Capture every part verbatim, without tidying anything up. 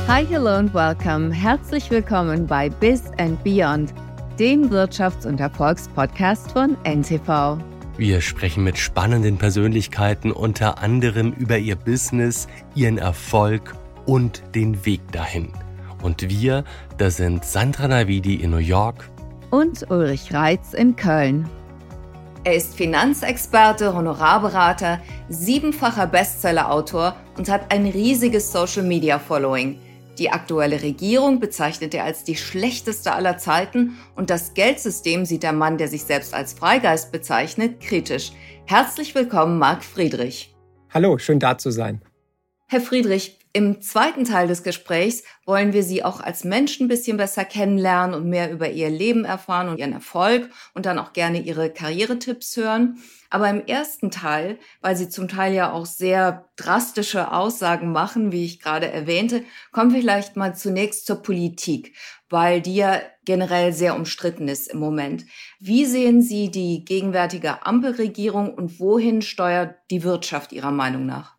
Hi, hello and welcome. Herzlich willkommen bei Biz and Beyond, dem Wirtschafts- und Erfolgspodcast von N T V. Wir sprechen mit spannenden Persönlichkeiten unter anderem über ihr Business, ihren Erfolg und den Weg dahin. Und wir, das sind Sandra Navidi in New York und Ulrich Reitz in Köln. Er ist Finanzexperte, Honorarberater, siebenfacher Bestsellerautor und hat ein riesiges Social-Media-Following. Die aktuelle Regierung bezeichnet er als die schlechteste aller Zeiten und das Geldsystem sieht der Mann, der sich selbst als Freigeist bezeichnet, kritisch. Herzlich willkommen, Marc Friedrich. Hallo, schön da zu sein. Herr Friedrich, im zweiten Teil des Gesprächs wollen wir Sie auch als Menschen ein bisschen besser kennenlernen und mehr über Ihr Leben erfahren und Ihren Erfolg und dann auch gerne Ihre Karrieretipps hören. Aber im ersten Teil, weil Sie zum Teil ja auch sehr drastische Aussagen machen, wie ich gerade erwähnte, kommen wir vielleicht mal zunächst zur Politik, weil die ja generell sehr umstritten ist im Moment. Wie sehen Sie die gegenwärtige Ampelregierung und wohin steuert die Wirtschaft Ihrer Meinung nach?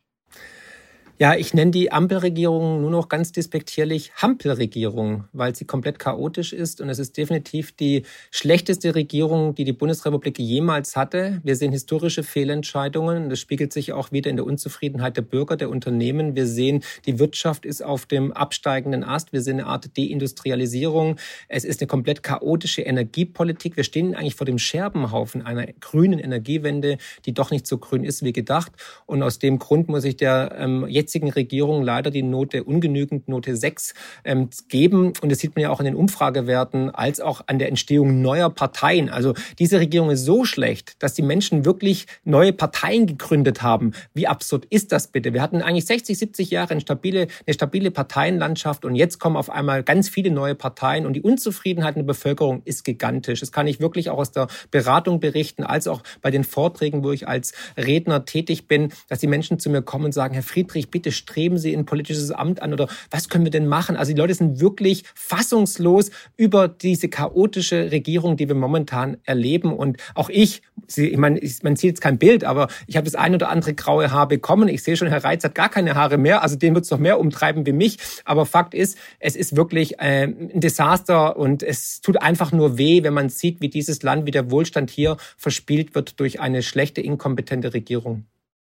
Ja, ich nenne die Ampelregierung nur noch ganz despektierlich Hampelregierung, weil sie komplett chaotisch ist und es ist definitiv die schlechteste Regierung, die die Bundesrepublik jemals hatte. Wir sehen historische Fehlentscheidungen. Das spiegelt sich auch wieder in der Unzufriedenheit der Bürger, der Unternehmen. Wir sehen, die Wirtschaft ist auf dem absteigenden Ast. Wir sehen eine Art Deindustrialisierung. Es ist eine komplett chaotische Energiepolitik. Wir stehen eigentlich vor dem Scherbenhaufen einer grünen Energiewende, die doch nicht so grün ist wie gedacht. Und aus dem Grund muss ich der ähm, jetzt jetzigen Regierung leider die Note ungenügend, Note sechs, ähm, geben. Und das sieht man ja auch in den Umfragewerten, als auch an der Entstehung neuer Parteien. Also diese Regierung ist so schlecht, dass die Menschen wirklich neue Parteien gegründet haben. Wie absurd ist das bitte? Wir hatten eigentlich sechzig, siebzig Jahre eine stabile, eine stabile Parteienlandschaft und jetzt kommen auf einmal ganz viele neue Parteien und die Unzufriedenheit in der Bevölkerung ist gigantisch. Das kann ich wirklich auch aus der Beratung berichten, als auch bei den Vorträgen, wo ich als Redner tätig bin, dass die Menschen zu mir kommen und sagen, Herr Friedrich, bitte Bitte streben Sie ein politisches Amt an oder was können wir denn machen? Also die Leute sind wirklich fassungslos über diese chaotische Regierung, die wir momentan erleben. Und auch ich, ich meine, man sieht jetzt kein Bild, aber ich habe das ein oder andere graue Haar bekommen. Ich sehe schon, Herr Reitz hat gar keine Haare mehr, also den wird es noch mehr umtreiben wie mich. Aber Fakt ist, es ist wirklich äh, ein Desaster und es tut einfach nur weh, wenn man sieht, wie dieses Land, wie der Wohlstand hier verspielt wird durch eine schlechte, inkompetente Regierung.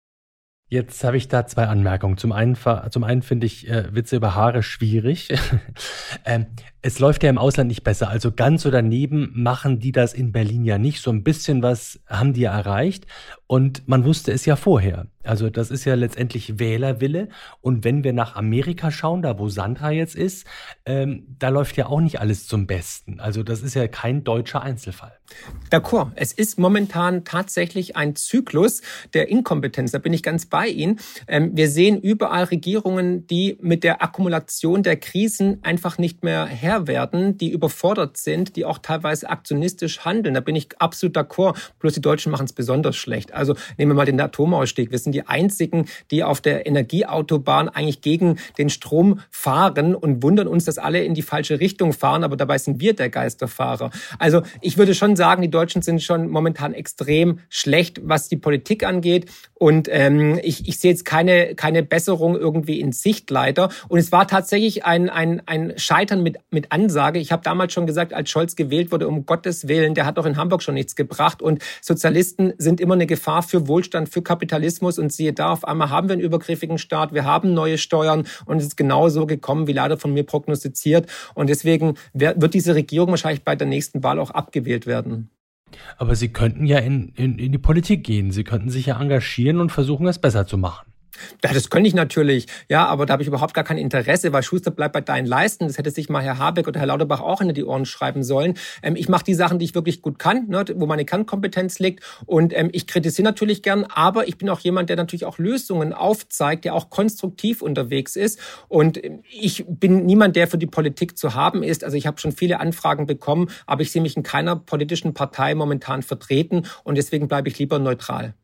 Jetzt habe ich da zwei Anmerkungen. Zum einen, zum einen finde ich äh, Witze über Haare schwierig. ähm, es läuft ja im Ausland nicht besser. Also ganz so daneben machen die das in Berlin ja nicht. So ein bisschen was haben die ja erreicht. Und man wusste es ja vorher. Also das ist ja letztendlich Wählerwille. Und wenn wir nach Amerika schauen, da wo Sandra jetzt ist, ähm, da läuft ja auch nicht alles zum Besten. Also das ist ja kein deutscher Einzelfall. D'accord. Es ist momentan tatsächlich ein Zyklus der Inkompetenz. Da bin ich ganz bei Ihnen. Ähm, wir sehen überall Regierungen, die mit der Akkumulation der Krisen einfach nicht mehr Herr werden, die überfordert sind, die auch teilweise aktionistisch handeln. Da bin ich absolut d'accord. Bloß die Deutschen machen es besonders schlecht. Also nehmen wir mal den Atomausstieg. Wir sind die einzigen, die auf der Energieautobahn eigentlich gegen den Strom fahren und wundern uns, dass alle in die falsche Richtung fahren, aber dabei sind wir der Geisterfahrer. Also ich würde schon sagen, die Deutschen sind schon momentan extrem schlecht, was die Politik angeht. Und ähm, ich, ich sehe jetzt keine, keine Besserung irgendwie in Sicht leider. Und es war tatsächlich ein, ein, ein Scheitern mit, mit Ansage. Ich habe damals schon gesagt, als Scholz gewählt wurde, um Gottes Willen, der hat doch in Hamburg schon nichts gebracht. Und Sozialisten sind immer eine Gefahr für Wohlstand, für Kapitalismus. Und siehe da, auf einmal haben wir einen übergriffigen Staat, wir haben neue Steuern und es ist genau so gekommen, wie leider von mir prognostiziert. Und deswegen wird diese Regierung wahrscheinlich bei der nächsten Wahl auch abgewählt werden. Aber Sie könnten ja in, in, in die Politik gehen. Sie könnten sich ja engagieren und versuchen, es besser zu machen. Ja, das könnte ich natürlich, ja, aber da habe ich überhaupt gar kein Interesse, weil Schuster bleibt bei deinen Leisten. Das hätte sich mal Herr Habeck oder Herr Lauterbach auch hinter die Ohren schreiben sollen. Ähm, ich mache die Sachen, die ich wirklich gut kann, ne, wo meine Kernkompetenz liegt. Und ähm, ich kritisiere natürlich gern, aber ich bin auch jemand, der natürlich auch Lösungen aufzeigt, der auch konstruktiv unterwegs ist. Und ich bin niemand, der für die Politik zu haben ist. Also ich habe schon viele Anfragen bekommen, aber ich sehe mich in keiner politischen Partei momentan vertreten und deswegen bleibe ich lieber neutral.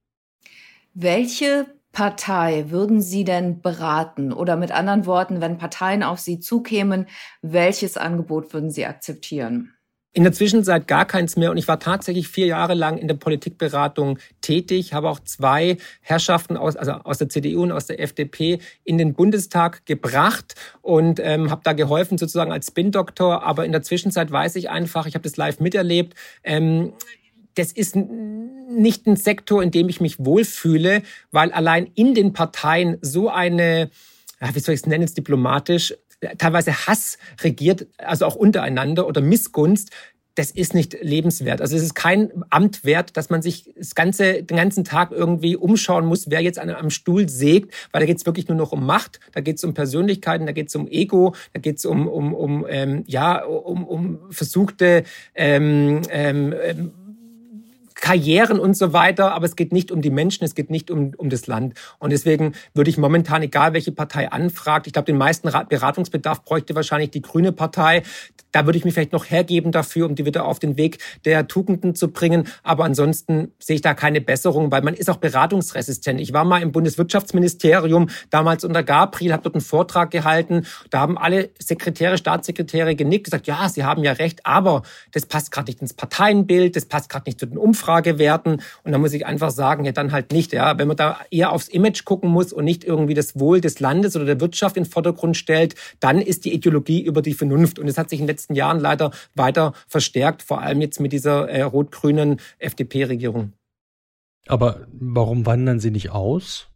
Welche Partei würden Sie denn beraten? Oder mit anderen Worten, wenn Parteien auf Sie zukämen, welches Angebot würden Sie akzeptieren? In der Zwischenzeit gar keins mehr und ich war tatsächlich vier Jahre lang in der Politikberatung tätig, habe auch zwei Herrschaften aus, also aus der C D U und aus der F D P in den Bundestag gebracht und ähm, habe da geholfen sozusagen als Spin-Doktor, aber in der Zwischenzeit weiß ich einfach, ich habe das live miterlebt, ähm, das ist nicht ein Sektor, in dem ich mich wohlfühle, weil allein in den Parteien so eine, ja, wie soll ich es nennen, jetzt diplomatisch, teilweise Hass regiert, also auch untereinander oder Missgunst, das ist nicht lebenswert. Also es ist kein Amt wert, dass man sich das ganze, den ganzen Tag irgendwie umschauen muss, wer jetzt an einem Stuhl sägt, weil da geht es wirklich nur noch um Macht, da geht es um Persönlichkeiten, da geht es um Ego, da geht es um, um, um, ähm, ja, um, um versuchte ähm, ähm, Karrieren und so weiter, aber es geht nicht um die Menschen, es geht nicht um, um das Land. Und deswegen würde ich momentan, egal welche Partei anfragt, ich glaube, den meisten Beratungsbedarf bräuchte wahrscheinlich die Grüne Partei. Da würde ich mich vielleicht noch hergeben dafür, um die wieder auf den Weg der Tugenden zu bringen. Aber ansonsten sehe ich da keine Besserung, weil man ist auch beratungsresistent. Ich war mal im Bundeswirtschaftsministerium, damals unter Gabriel, habe dort einen Vortrag gehalten. Da haben alle Sekretäre, Staatssekretäre genickt, gesagt, ja, Sie haben ja recht, aber das passt gerade nicht ins Parteienbild, das passt gerade nicht zu den Umfragewerten. Und da muss ich einfach sagen, ja, dann halt nicht. Ja, wenn man da eher aufs Image gucken muss und nicht irgendwie das Wohl des Landes oder der Wirtschaft in den Vordergrund stellt, dann ist die Ideologie über die Vernunft. Und es hat sich in den letzten Jahren leider weiter verstärkt, vor allem jetzt mit dieser äh, rot-grünen F D P-Regierung. Aber warum wandern Sie nicht aus?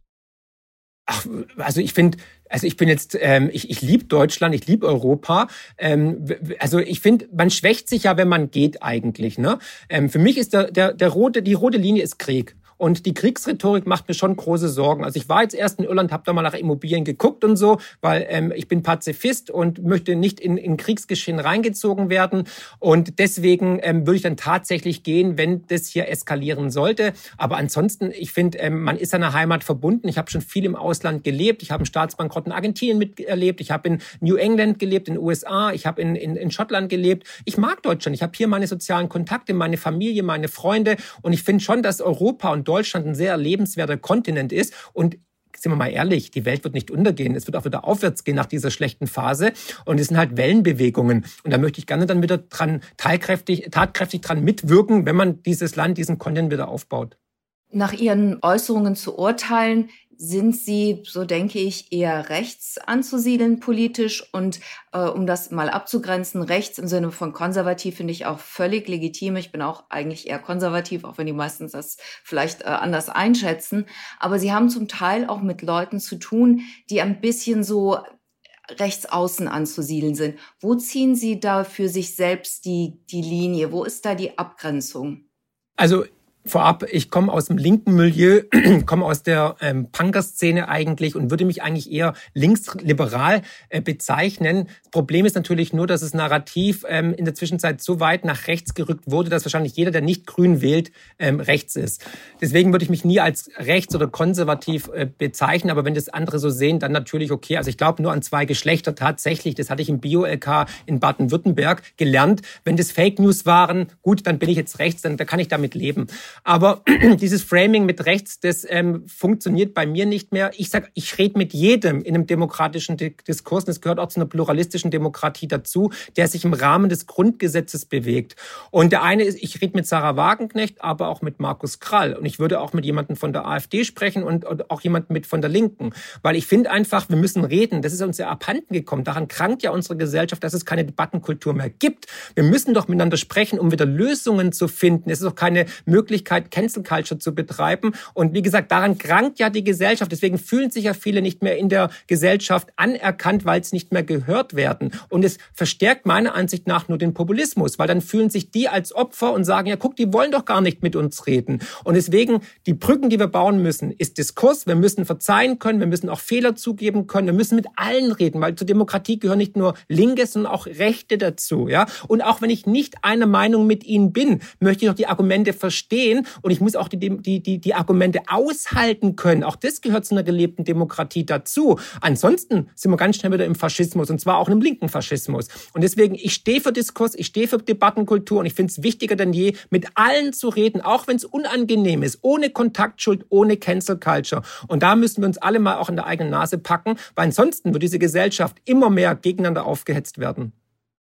Ach, also ich finde, also ich bin jetzt, ähm, ich, ich liebe Deutschland, ich liebe Europa. Ähm, also ich finde, man schwächt sich ja, wenn man geht eigentlich. Ne? Ähm, für mich ist der, der, der rote, die rote Linie ist Krieg. Und die Kriegsrhetorik macht mir schon große Sorgen. Also ich war jetzt erst in Irland, habe da mal nach Immobilien geguckt und so, weil ähm, ich bin Pazifist und möchte nicht in, in Kriegsgeschehen reingezogen werden. Und deswegen ähm, würde ich dann tatsächlich gehen, wenn das hier eskalieren sollte. Aber ansonsten, ich finde, ähm, man ist seiner Heimat verbunden. Ich habe schon viel im Ausland gelebt. Ich habe einen Staatsbankrott in Argentinien miterlebt. Ich habe in New England gelebt, in den U S A. Ich habe in, in, in Schottland gelebt. Ich mag Deutschland. Ich habe hier meine sozialen Kontakte, meine Familie, meine Freunde. Und ich finde schon, dass Europa und Deutschland ein sehr lebenswerter Kontinent ist und sind wir mal ehrlich, die Welt wird nicht untergehen. Es wird auch wieder aufwärts gehen nach dieser schlechten Phase. Und es sind halt Wellenbewegungen. Und da möchte ich gerne dann wieder dran tatkräftig, tatkräftig dran mitwirken, wenn man dieses Land, diesen Kontinent wieder aufbaut. Nach Ihren Äußerungen zu urteilen, sind Sie, so denke ich, eher rechts anzusiedeln politisch und äh, um das mal abzugrenzen, rechts im Sinne von konservativ finde ich auch völlig legitim. Ich bin auch eigentlich eher konservativ, auch wenn die meistens das vielleicht äh, anders einschätzen. Aber Sie haben zum Teil auch mit Leuten zu tun, die ein bisschen so rechts außen anzusiedeln sind. Wo ziehen Sie da für sich selbst die, die Linie? Wo ist da die Abgrenzung? Also vorab, ich komme aus dem linken Milieu, komme aus der ähm, Punker-Szene eigentlich und würde mich eigentlich eher linksliberal äh, bezeichnen. Das Problem ist natürlich nur, dass das Narrativ ähm, in der Zwischenzeit so weit nach rechts gerückt wurde, dass wahrscheinlich jeder, der nicht grün wählt, ähm, rechts ist. Deswegen würde ich mich nie als rechts oder konservativ äh, bezeichnen, aber wenn das andere so sehen, dann natürlich okay. Also ich glaube nur an zwei Geschlechter tatsächlich. Das hatte ich im Bio-L K in Baden-Württemberg gelernt. Wenn das Fake News waren, gut, dann bin ich jetzt rechts, dann da kann ich damit leben. Aber dieses Framing mit rechts, das ähm, funktioniert bei mir nicht mehr. Ich sag, ich rede mit jedem in einem demokratischen Diskurs, und das gehört auch zu einer pluralistischen Demokratie dazu, der sich im Rahmen des Grundgesetzes bewegt. Und der eine ist, ich rede mit Sarah Wagenknecht, aber auch mit Markus Krall. Und ich würde auch mit jemandem von der AfD sprechen und, und auch jemandem mit von der Linken. Weil ich finde einfach, wir müssen reden. Das ist uns ja abhanden gekommen. Daran krankt ja unsere Gesellschaft, dass es keine Debattenkultur mehr gibt. Wir müssen doch miteinander sprechen, um wieder Lösungen zu finden. Es ist doch keine Möglichkeit, Cancel Culture zu betreiben. Und wie gesagt, daran krankt ja die Gesellschaft. Deswegen fühlen sich ja viele nicht mehr in der Gesellschaft anerkannt, weil es nicht mehr gehört werden. Und es verstärkt meiner Ansicht nach nur den Populismus, weil dann fühlen sich die als Opfer und sagen, ja guck, die wollen doch gar nicht mit uns reden. Und deswegen, die Brücken, die wir bauen müssen, ist Diskurs. Wir müssen verzeihen können, wir müssen auch Fehler zugeben können, wir müssen mit allen reden, weil zur Demokratie gehören nicht nur Linke, sondern auch Rechte dazu. Ja? Und auch wenn ich nicht einer Meinung mit ihnen bin, möchte ich doch die Argumente verstehen. Und ich muss auch die, die, die, die Argumente aushalten können. Auch das gehört zu einer gelebten Demokratie dazu. Ansonsten sind wir ganz schnell wieder im Faschismus und zwar auch im linken Faschismus. Und deswegen, ich stehe für Diskurs, ich stehe für Debattenkultur und ich finde es wichtiger denn je, mit allen zu reden, auch wenn es unangenehm ist, ohne Kontaktschuld, ohne Cancel Culture. Und da müssen wir uns alle mal auch in der eigenen Nase packen, weil ansonsten wird diese Gesellschaft immer mehr gegeneinander aufgehetzt werden.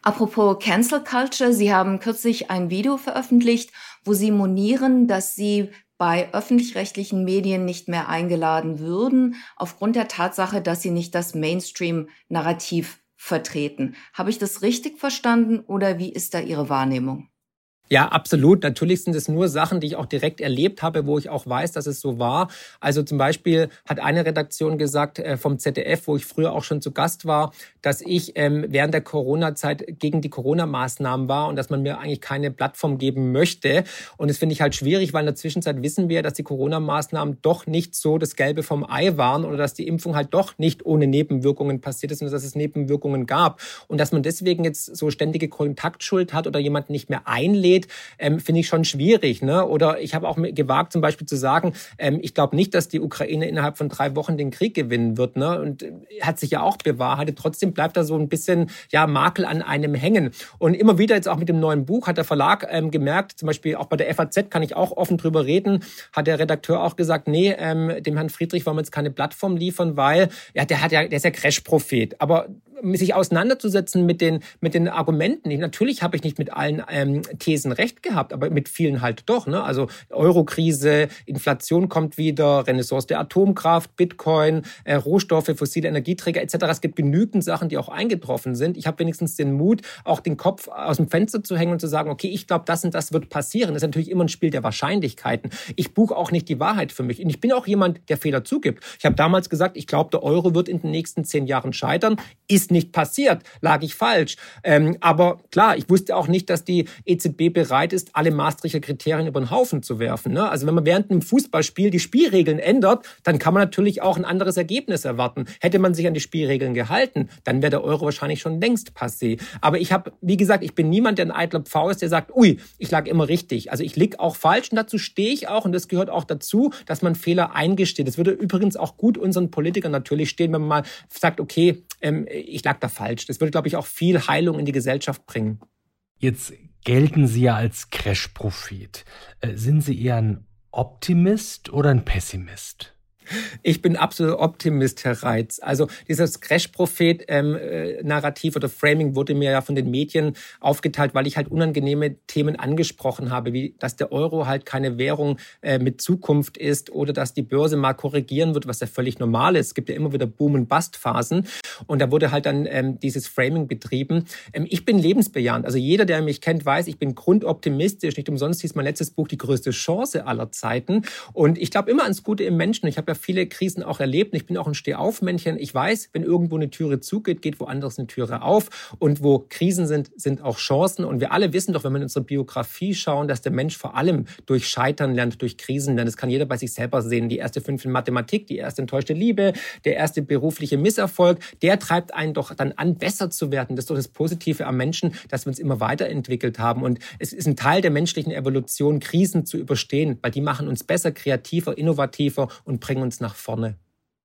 Apropos Cancel Culture, Sie haben kürzlich ein Video veröffentlicht, wo Sie monieren, dass Sie bei öffentlich-rechtlichen Medien nicht mehr eingeladen würden, aufgrund der Tatsache, dass sie nicht das Mainstream-Narrativ vertreten. Habe ich das richtig verstanden oder wie ist da Ihre Wahrnehmung? Ja, absolut. Natürlich sind es nur Sachen, die ich auch direkt erlebt habe, wo ich auch weiß, dass es so war. Also zum Beispiel hat eine Redaktion gesagt äh, vom Z D F, wo ich früher auch schon zu Gast war, dass ich ähm, während der Corona-Zeit gegen die Corona-Maßnahmen war und dass man mir eigentlich keine Plattform geben möchte. Und das finde ich halt schwierig, weil in der Zwischenzeit wissen wir, dass die Corona-Maßnahmen doch nicht so das Gelbe vom Ei waren oder dass die Impfung halt doch nicht ohne Nebenwirkungen passiert ist und dass es Nebenwirkungen gab. Und dass man deswegen jetzt so ständige Kontaktschuld hat oder jemanden nicht mehr einlädt, Ähm, finde ich schon schwierig. Ne? Oder ich habe auch gewagt, zum Beispiel zu sagen, ähm, ich glaube nicht, dass die Ukraine innerhalb von drei Wochen den Krieg gewinnen wird. Ne? Und äh, hat sich ja auch bewahrheitet. Trotzdem bleibt da so ein bisschen ja Makel an einem hängen. Und immer wieder jetzt auch mit dem neuen Buch hat der Verlag ähm, gemerkt, zum Beispiel auch bei der F A Z kann ich auch offen drüber reden, hat der Redakteur auch gesagt, nee, ähm, dem Herrn Friedrich wollen wir jetzt keine Plattform liefern, weil ja, der hat ja, der ist ja Crash-Prophet. Aber sich auseinanderzusetzen mit den mit den Argumenten. Natürlich habe ich nicht mit allen ähm, Thesen recht gehabt, aber mit vielen halt doch. Ne? Also Eurokrise, Inflation kommt wieder, Renaissance der Atomkraft, Bitcoin, äh, Rohstoffe, fossile Energieträger et cetera. Es gibt genügend Sachen, die auch eingetroffen sind. Ich habe wenigstens den Mut, auch den Kopf aus dem Fenster zu hängen und zu sagen, okay, ich glaube, das und das wird passieren. Das ist natürlich immer ein Spiel der Wahrscheinlichkeiten. Ich buche auch nicht die Wahrheit für mich. Und ich bin auch jemand, der Fehler zugibt. Ich habe damals gesagt, ich glaube, der Euro wird in den nächsten zehn Jahren scheitern. Ist nicht passiert, lag ich falsch. Ähm, aber klar, ich wusste auch nicht, dass die E Z B bereit ist, alle Maastrichter Kriterien über den Haufen zu werfen. Ne? Also wenn man während einem Fußballspiel die Spielregeln ändert, dann kann man natürlich auch ein anderes Ergebnis erwarten. Hätte man sich an die Spielregeln gehalten, dann wäre der Euro wahrscheinlich schon längst passé. Aber ich habe, wie gesagt, ich bin niemand, der ein eitler Pfau ist, der sagt, ui, ich lag immer richtig. Also ich lieg auch falsch und dazu stehe ich auch und das gehört auch dazu, dass man Fehler eingesteht. Das würde übrigens auch gut unseren Politikern natürlich stehen, wenn man mal sagt, okay, ähm, ich lag da falsch. Das würde, glaube ich, auch viel Heilung in die Gesellschaft bringen. Jetzt gelten Sie ja als Crash-Prophet. Äh, sind Sie eher ein Optimist oder ein Pessimist? Ich bin absolut Optimist, Herr Reitz. Also dieses Crash-Prophet-Narrativ ähm, oder Framing wurde mir ja von den Medien aufgeteilt, weil ich halt unangenehme Themen angesprochen habe, wie dass der Euro halt keine Währung äh, mit Zukunft ist oder dass die Börse mal korrigieren wird, was ja völlig normal ist. Es gibt ja immer wieder Boom- und Bust-Phasen. Und da wurde halt dann ähm, dieses Framing betrieben. Ähm, ich bin lebensbejahend. Also jeder, der mich kennt, weiß, ich bin grundoptimistisch. Nicht umsonst hieß mein letztes Buch Die größte Chance aller Zeiten. Und ich glaube immer ans Gute im Menschen. Ich habe ja viele Krisen auch erlebt. Ich bin auch ein Stehaufmännchen. Ich weiß, wenn irgendwo eine Türe zugeht, geht woanders eine Türe auf. Und wo Krisen sind, sind auch Chancen. Und wir alle wissen doch, wenn wir in unsere Biografie schauen, dass der Mensch vor allem durch Scheitern lernt, durch Krisen lernt. Das kann jeder bei sich selber sehen. Die erste fünf in Mathematik, die erste enttäuschte Liebe, der erste berufliche Misserfolg, der treibt einen doch dann an, besser zu werden. Das ist doch das Positive am Menschen, dass wir uns immer weiterentwickelt haben. Und es ist ein Teil der menschlichen Evolution, Krisen zu überstehen, weil die machen uns besser, kreativer, innovativer und bringen uns nach vorne.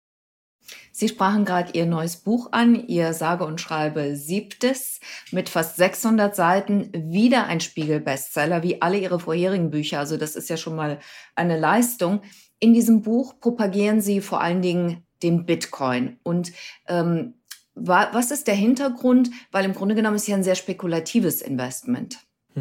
Sie sprachen gerade Ihr neues Buch an, Ihr sage und schreibe siebtes, mit fast sechshundert Seiten, wieder ein Spiegel-Bestseller, wie alle Ihre vorherigen Bücher. Also das ist ja schon mal eine Leistung. In diesem Buch propagieren Sie vor allen Dingen den Bitcoin. Und ähm, wa- was ist der Hintergrund? Weil im Grunde genommen ist es ja ein sehr spekulatives Investment.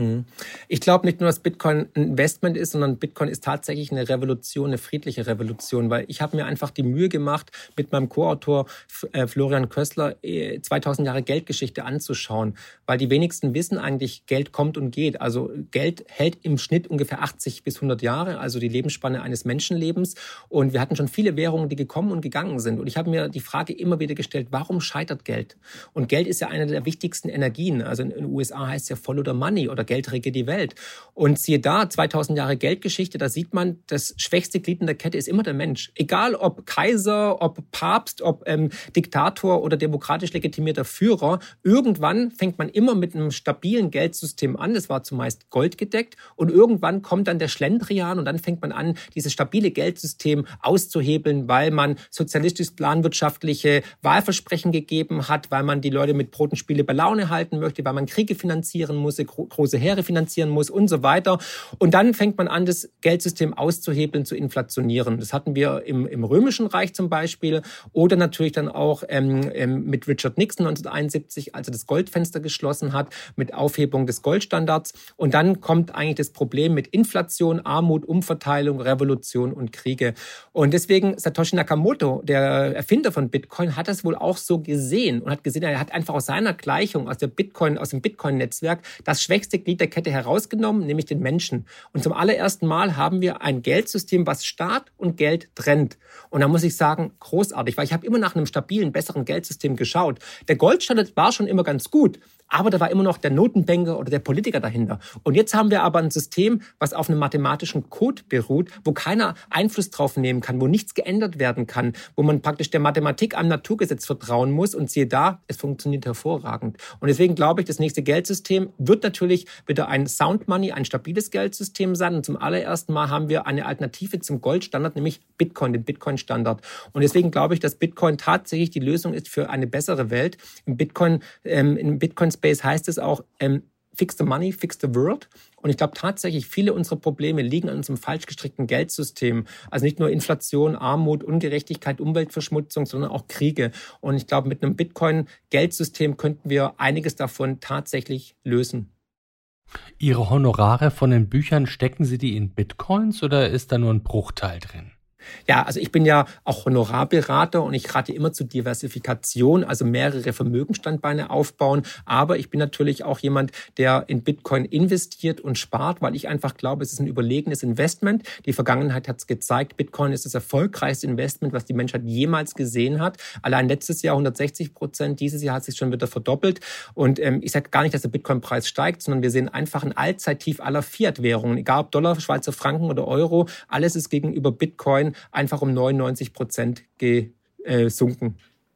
Ich glaube nicht nur, dass Bitcoin ein Investment ist, sondern Bitcoin ist tatsächlich eine Revolution, eine friedliche Revolution, weil ich habe mir einfach die Mühe gemacht, mit meinem Co-Autor Florian Kössler zweitausend Jahre Geldgeschichte anzuschauen, weil die wenigsten wissen eigentlich, Geld kommt und geht. Also Geld hält im Schnitt ungefähr achtzig bis hundert Jahre, also die Lebensspanne eines Menschenlebens. Und wir hatten schon viele Währungen, die gekommen und gegangen sind. Und ich habe mir die Frage immer wieder gestellt, warum scheitert Geld? Und Geld ist ja eine der wichtigsten Energien. Also in den U S A heißt es ja Follow the Money oder Geld regiert die Welt. Und siehe da, zweitausend Jahre Geldgeschichte, da sieht man, das schwächste Glied in der Kette ist immer der Mensch. Egal ob Kaiser, ob Papst, ob ähm, Diktator oder demokratisch legitimierter Führer, irgendwann fängt man immer mit einem stabilen Geldsystem an, das war zumeist goldgedeckt, und irgendwann kommt dann der Schlendrian und dann fängt man an, dieses stabile Geldsystem auszuhebeln, weil man sozialistisch-planwirtschaftliche Wahlversprechen gegeben hat, weil man die Leute mit Brot und Spiele bei Laune halten möchte, weil man Kriege finanzieren musste, große große Heere finanzieren muss und so weiter. Und dann fängt man an, das Geldsystem auszuhebeln, zu inflationieren. Das hatten wir im, im Römischen Reich zum Beispiel oder natürlich dann auch ähm, ähm, mit Richard Nixon neunzehnhunderteinundsiebzig, als er das Goldfenster geschlossen hat, mit Aufhebung des Goldstandards. Und dann kommt eigentlich das Problem mit Inflation, Armut, Umverteilung, Revolution und Kriege. Und deswegen Satoshi Nakamoto, der Erfinder von Bitcoin, hat das wohl auch so gesehen und hat gesehen, er hat einfach aus seiner Gleichung, aus der Bitcoin, aus dem Bitcoin-Netzwerk das schwächste Glied der Kette herausgenommen, nämlich den Menschen. Und zum allerersten Mal haben wir ein Geldsystem, was Staat und Geld trennt. Und da muss ich sagen, großartig, weil ich habe immer nach einem stabilen, besseren Geldsystem geschaut. Der Goldstandard war schon immer ganz gut, aber da war immer noch der Notenbanker oder der Politiker dahinter. Und jetzt haben wir aber ein System, was auf einem mathematischen Code beruht, wo keiner Einfluss drauf nehmen kann, wo nichts geändert werden kann, wo man praktisch der Mathematik am Naturgesetz vertrauen muss. Und siehe da, es funktioniert hervorragend. Und deswegen glaube ich, das nächste Geldsystem wird natürlich wieder ein Sound Money, ein stabiles Geldsystem sein. Und zum allerersten Mal haben wir eine Alternative zum Goldstandard, nämlich Bitcoin, den Bitcoin-Standard. Und deswegen glaube ich, dass Bitcoin tatsächlich die Lösung ist für eine bessere Welt. Im Bitcoin, ähm, im Bitcoin Space heißt es auch, ähm, fix the money, fix the world. Und ich glaube tatsächlich, viele unserer Probleme liegen an unserem falsch gestrickten Geldsystem. Also nicht nur Inflation, Armut, Ungerechtigkeit, Umweltverschmutzung, sondern auch Kriege. Und ich glaube, mit einem Bitcoin-Geldsystem könnten wir einiges davon tatsächlich lösen. Ihre Honorare von den Büchern, stecken Sie die in Bitcoins oder ist da nur ein Bruchteil drin? Ja, also ich bin ja auch Honorarberater und ich rate immer zur Diversifikation, also mehrere Vermögensstandbeine aufbauen. Aber ich bin natürlich auch jemand, der in Bitcoin investiert und spart, weil ich einfach glaube, es ist ein überlegenes Investment. Die Vergangenheit hat es gezeigt, Bitcoin ist das erfolgreichste Investment, was die Menschheit jemals gesehen hat. Allein letztes Jahr hundertsechzig Prozent, dieses Jahr hat es sich schon wieder verdoppelt. Und ähm, ich sage gar nicht, dass der Bitcoin-Preis steigt, sondern wir sehen einfach ein Allzeittief aller Fiat-Währungen, egal ob Dollar, Schweizer Franken oder Euro. Alles ist gegenüber Bitcoin einfach um neunundneunzig Prozent gesunken.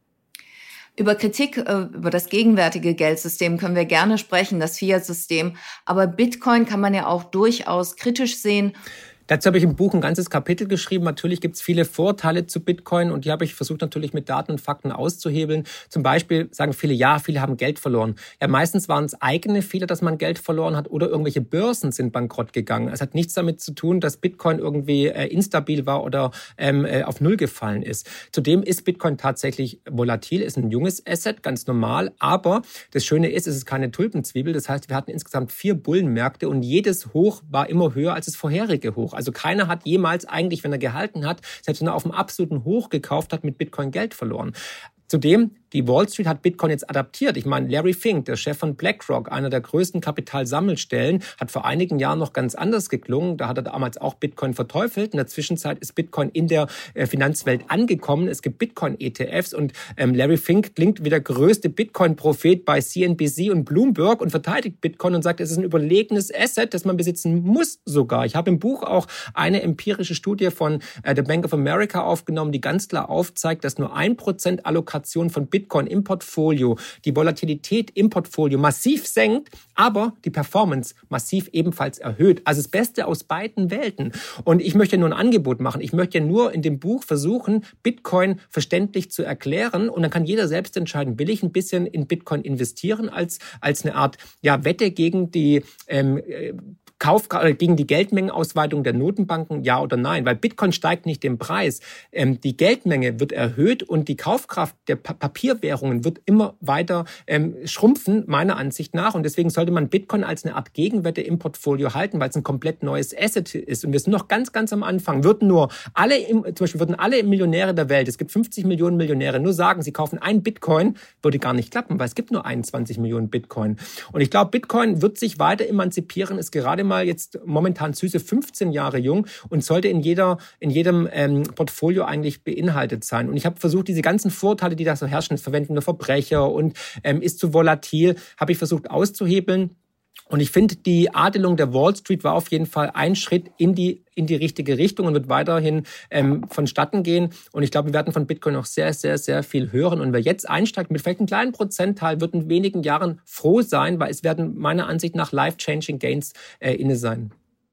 Über Kritik, über das gegenwärtige Geldsystem können wir gerne sprechen, das Fiat-System. Aber Bitcoin kann man ja auch durchaus kritisch sehen. Dazu habe ich im Buch ein ganzes Kapitel geschrieben. Natürlich gibt es viele Vorteile zu Bitcoin und die habe ich versucht natürlich mit Daten und Fakten auszuhebeln. Zum Beispiel sagen viele, ja, viele haben Geld verloren. Ja, meistens waren es eigene Fehler, dass man Geld verloren hat oder irgendwelche Börsen sind bankrott gegangen. Es hat nichts damit zu tun, dass Bitcoin irgendwie äh, instabil war oder ähm, äh, auf Null gefallen ist. Zudem ist Bitcoin tatsächlich volatil, ist ein junges Asset, ganz normal. Aber das Schöne ist, es ist keine Tulpenzwiebel. Das heißt, wir hatten insgesamt vier Bullenmärkte und jedes Hoch war immer höher als das vorherige Hoch. Also keiner hat jemals eigentlich, wenn er gehalten hat, selbst wenn er auf dem absoluten Hoch gekauft hat, mit Bitcoin Geld verloren. Zudem, die Wall Street hat Bitcoin jetzt adaptiert. Ich meine, Larry Fink, der Chef von BlackRock, einer der größten Kapitalsammelstellen, hat vor einigen Jahren noch ganz anders geklungen. Da hat er damals auch Bitcoin verteufelt. In der Zwischenzeit ist Bitcoin in der äh, Finanzwelt angekommen. Es gibt Bitcoin-E T Fs und ähm, Larry Fink klingt wie der größte Bitcoin-Prophet bei C N B C und Bloomberg und verteidigt Bitcoin und sagt, es ist ein überlegenes Asset, das man besitzen muss sogar. Ich habe im Buch auch eine empirische Studie von äh, der Bank of America aufgenommen, die ganz klar aufzeigt, dass nur ein Prozent Allokation von Bitcoin im Portfolio die Volatilität im Portfolio massiv senkt, aber die Performance massiv ebenfalls erhöht. Also das Beste aus beiden Welten. Und ich möchte nur ein Angebot machen. Ich möchte nur in dem Buch versuchen, Bitcoin verständlich zu erklären. Und dann kann jeder selbst entscheiden, will ich ein bisschen in Bitcoin investieren als, als eine Art ja, Wette gegen die ähm, Kauf, gegen die Geldmengenausweitung der Notenbanken, ja oder nein? Weil Bitcoin steigt nicht den Preis. Ähm, die Geldmenge wird erhöht und die Kaufkraft der pa- Papierwährungen wird immer weiter ähm, schrumpfen, meiner Ansicht nach. Und deswegen sollte man Bitcoin als eine Art Gegenwette im Portfolio halten, weil es ein komplett neues Asset ist. Und wir sind noch ganz, ganz am Anfang. Würden nur alle, im, zum Beispiel würden alle Millionäre der Welt, es gibt fünfzig Millionen Millionäre, nur sagen, sie kaufen einen Bitcoin, würde gar nicht klappen, weil es gibt nur einundzwanzig Millionen Bitcoin. Und ich glaube, Bitcoin wird sich weiter emanzipieren, ist gerade mal jetzt momentan süße fünfzehn Jahre jung und sollte in jeder, in jedem ähm, Portfolio eigentlich beinhaltet sein. Und ich habe versucht, diese ganzen Vorteile, die da so herrschen, das Verwenden der Verbrecher und ähm, ist zu volatil, habe ich versucht auszuhebeln. Und ich finde, die Adelung der Wall Street war auf jeden Fall ein Schritt in die in die richtige Richtung und wird weiterhin ähm, vonstatten gehen. Und ich glaube, wir werden von Bitcoin noch sehr, sehr, sehr viel hören. Und wer jetzt einsteigt mit vielleicht einem kleinen Prozentteil, wird in wenigen Jahren froh sein, weil es werden meiner Ansicht nach life-changing Gains äh, inne sein.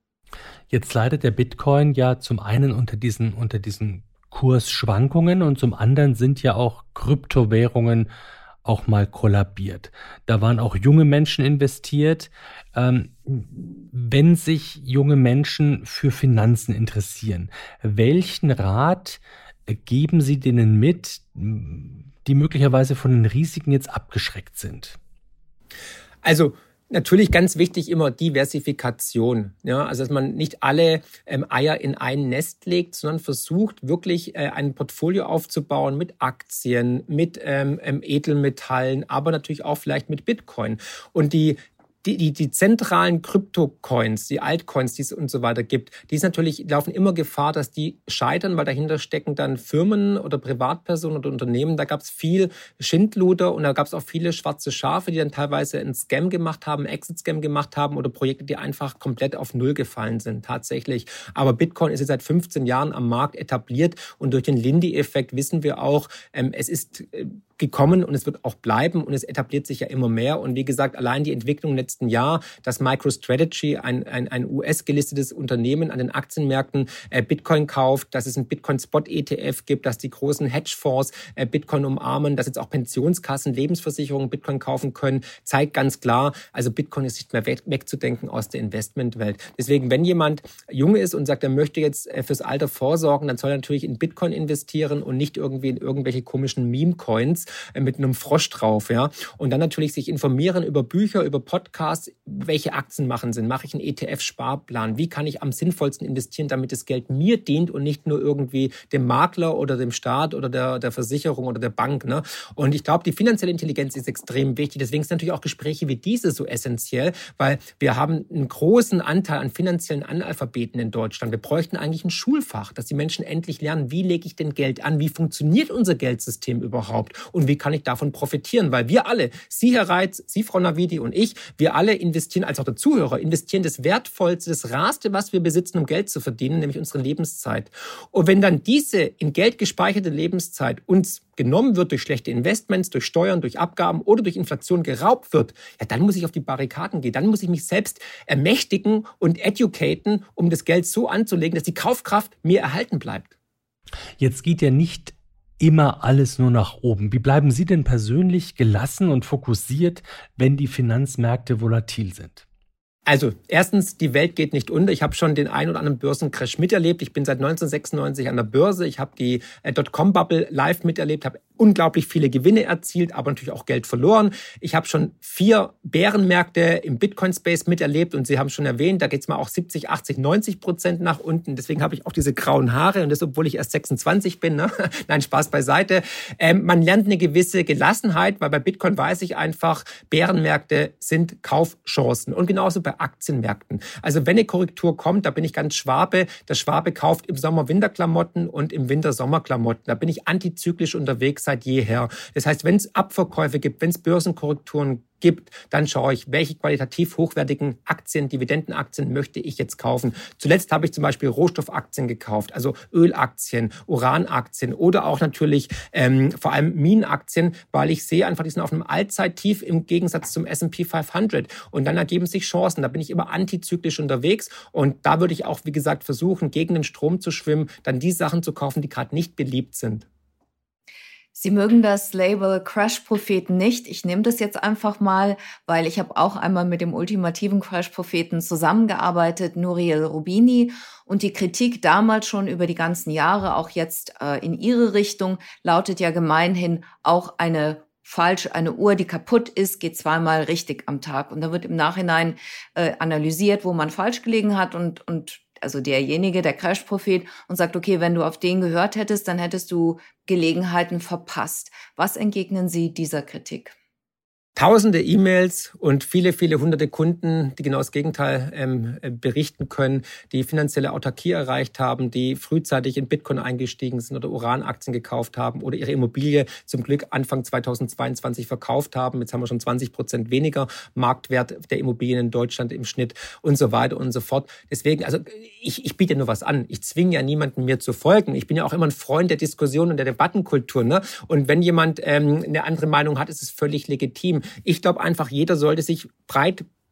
Jetzt leidet der Bitcoin ja zum einen unter diesen, unter diesen Kursschwankungen und zum anderen sind ja auch Kryptowährungen auch mal kollabiert. Da waren auch junge Menschen investiert. Ähm, wenn sich junge Menschen für Finanzen interessieren, welchen Rat geben Sie denen mit, die möglicherweise von den Risiken jetzt abgeschreckt sind? Also natürlich ganz wichtig immer Diversifikation. Ja, also dass man nicht alle ähm, Eier in ein Nest legt, sondern versucht wirklich äh, ein Portfolio aufzubauen mit Aktien, mit ähm, Edelmetallen, aber natürlich auch vielleicht mit Bitcoin. Und die Die, die, die zentralen Krypto-Coins, die Altcoins, die es und so weiter gibt, die ist natürlich, laufen immer Gefahr, dass die scheitern, weil dahinter stecken dann Firmen oder Privatpersonen oder Unternehmen. Da gab es viel Schindluder und da gab es auch viele schwarze Schafe, die dann teilweise einen Scam gemacht haben, einen Exit-Scam gemacht haben oder Projekte, die einfach komplett auf Null gefallen sind, tatsächlich. Aber Bitcoin ist jetzt seit fünfzehn Jahren am Markt etabliert und durch den Lindy-Effekt wissen wir auch, ähm, es ist äh, gekommen und es wird auch bleiben und es etabliert sich ja immer mehr. Und wie gesagt, allein die Entwicklung im letzten Jahr, dass MicroStrategy, ein, ein, ein U S-gelistetes Unternehmen an den Aktienmärkten, äh, Bitcoin kauft, dass es einen Bitcoin-Spot-E T F gibt, dass die großen Hedgefonds äh, Bitcoin umarmen, dass jetzt auch Pensionskassen, Lebensversicherungen Bitcoin kaufen können, zeigt ganz klar, also Bitcoin ist nicht mehr weg, wegzudenken aus der Investmentwelt. Deswegen, wenn jemand jung ist und sagt, er möchte jetzt äh, fürs Alter vorsorgen, dann soll er natürlich in Bitcoin investieren und nicht irgendwie in irgendwelche komischen Meme-Coins mit einem Frosch drauf, ja. Und dann natürlich sich informieren über Bücher, über Podcasts, welche Aktien machen Sinn. Mache ich einen E T F-Sparplan? Wie kann ich am sinnvollsten investieren, damit das Geld mir dient und nicht nur irgendwie dem Makler oder dem Staat oder der, der Versicherung oder der Bank, ne? Und ich glaube, die finanzielle Intelligenz ist extrem wichtig. Deswegen sind natürlich auch Gespräche wie diese so essentiell, weil wir haben einen großen Anteil an finanziellen Analphabeten in Deutschland. Wir bräuchten eigentlich ein Schulfach, dass die Menschen endlich lernen, wie lege ich denn Geld an? Wie funktioniert unser Geldsystem überhaupt? Und wie kann ich davon profitieren? Weil wir alle, Sie, Herr Reitz, Sie, Frau Navidi und ich, wir alle investieren, als auch der Zuhörer, investieren das Wertvollste, das Rarste, was wir besitzen, um Geld zu verdienen, nämlich unsere Lebenszeit. Und wenn dann diese in Geld gespeicherte Lebenszeit uns genommen wird durch schlechte Investments, durch Steuern, durch Abgaben oder durch Inflation geraubt wird, ja, dann muss ich auf die Barrikaden gehen. Dann muss ich mich selbst ermächtigen und educaten, um das Geld so anzulegen, dass die Kaufkraft mir erhalten bleibt. Jetzt geht ja nicht immer alles nur nach oben. Wie bleiben Sie denn persönlich gelassen und fokussiert, wenn die Finanzmärkte volatil sind? Also erstens, die Welt geht nicht unter. Ich habe schon den ein oder anderen Börsencrash miterlebt. Ich bin seit neunzehnhundertsechsundneunzig an der Börse. Ich habe die äh, Dotcom-Bubble live miterlebt, habe unglaublich viele Gewinne erzielt, aber natürlich auch Geld verloren. Ich habe schon vier Bärenmärkte im Bitcoin-Space miterlebt und Sie haben schon erwähnt, da geht's mal auch siebzig, achtzig, neunzig Prozent nach unten. Deswegen habe ich auch diese grauen Haare und das, obwohl ich erst sechsundzwanzig bin. Ne? Nein, Spaß beiseite. Ähm, man lernt eine gewisse Gelassenheit, weil bei Bitcoin weiß ich einfach, Bärenmärkte sind Kaufchancen und genauso bei Aktienmärkten. Also wenn eine Korrektur kommt, da bin ich ganz Schwabe. Der Schwabe kauft im Sommer Winterklamotten und im Winter Sommerklamotten. Da bin ich antizyklisch unterwegs seit jeher. Das heißt, wenn es Abverkäufe gibt, wenn es Börsenkorrekturen gibt, dann schaue ich, welche qualitativ hochwertigen Aktien, Dividendenaktien möchte ich jetzt kaufen. Zuletzt habe ich zum Beispiel Rohstoffaktien gekauft, also Ölaktien, Uranaktien oder auch natürlich ähm, vor allem Minenaktien, weil ich sehe einfach, die sind auf einem Allzeittief im Gegensatz zum S and P fünfhundert und dann ergeben sich Chancen. Da bin ich immer antizyklisch unterwegs und da würde ich auch, wie gesagt, versuchen, gegen den Strom zu schwimmen, dann die Sachen zu kaufen, die gerade nicht beliebt sind. Sie mögen das Label Crash-Propheten nicht. Ich nehme das jetzt einfach mal, weil ich habe auch einmal mit dem ultimativen Crash-Propheten zusammengearbeitet, Nouriel Roubini. Und die Kritik damals schon über die ganzen Jahre, auch jetzt äh, in Ihre Richtung, lautet ja gemeinhin auch eine falsch, eine Uhr, die kaputt ist, geht zweimal richtig am Tag. Und da wird im Nachhinein äh, analysiert, wo man falsch gelegen hat und und also derjenige, der Crash-Prophet, und sagt, okay, wenn du auf den gehört hättest, dann hättest du Gelegenheiten verpasst. Was entgegnen Sie dieser Kritik? Tausende E-Mails und viele, viele hunderte Kunden, die genau das Gegenteil ähm, berichten können, die finanzielle Autarkie erreicht haben, die frühzeitig in Bitcoin eingestiegen sind oder Uranaktien gekauft haben oder ihre Immobilie zum Glück Anfang zweitausendzweiundzwanzig verkauft haben. Jetzt haben wir schon zwanzig Prozent weniger Marktwert der Immobilien in Deutschland im Schnitt und so weiter und so fort. Deswegen, also ich, ich biete nur was an. Ich zwinge ja niemanden, mir zu folgen. Ich bin ja auch immer ein Freund der Diskussion und der Debattenkultur. Ne? Und wenn jemand ähm, eine andere Meinung hat, ist es völlig legitim. Ich glaube einfach, jeder sollte sich breit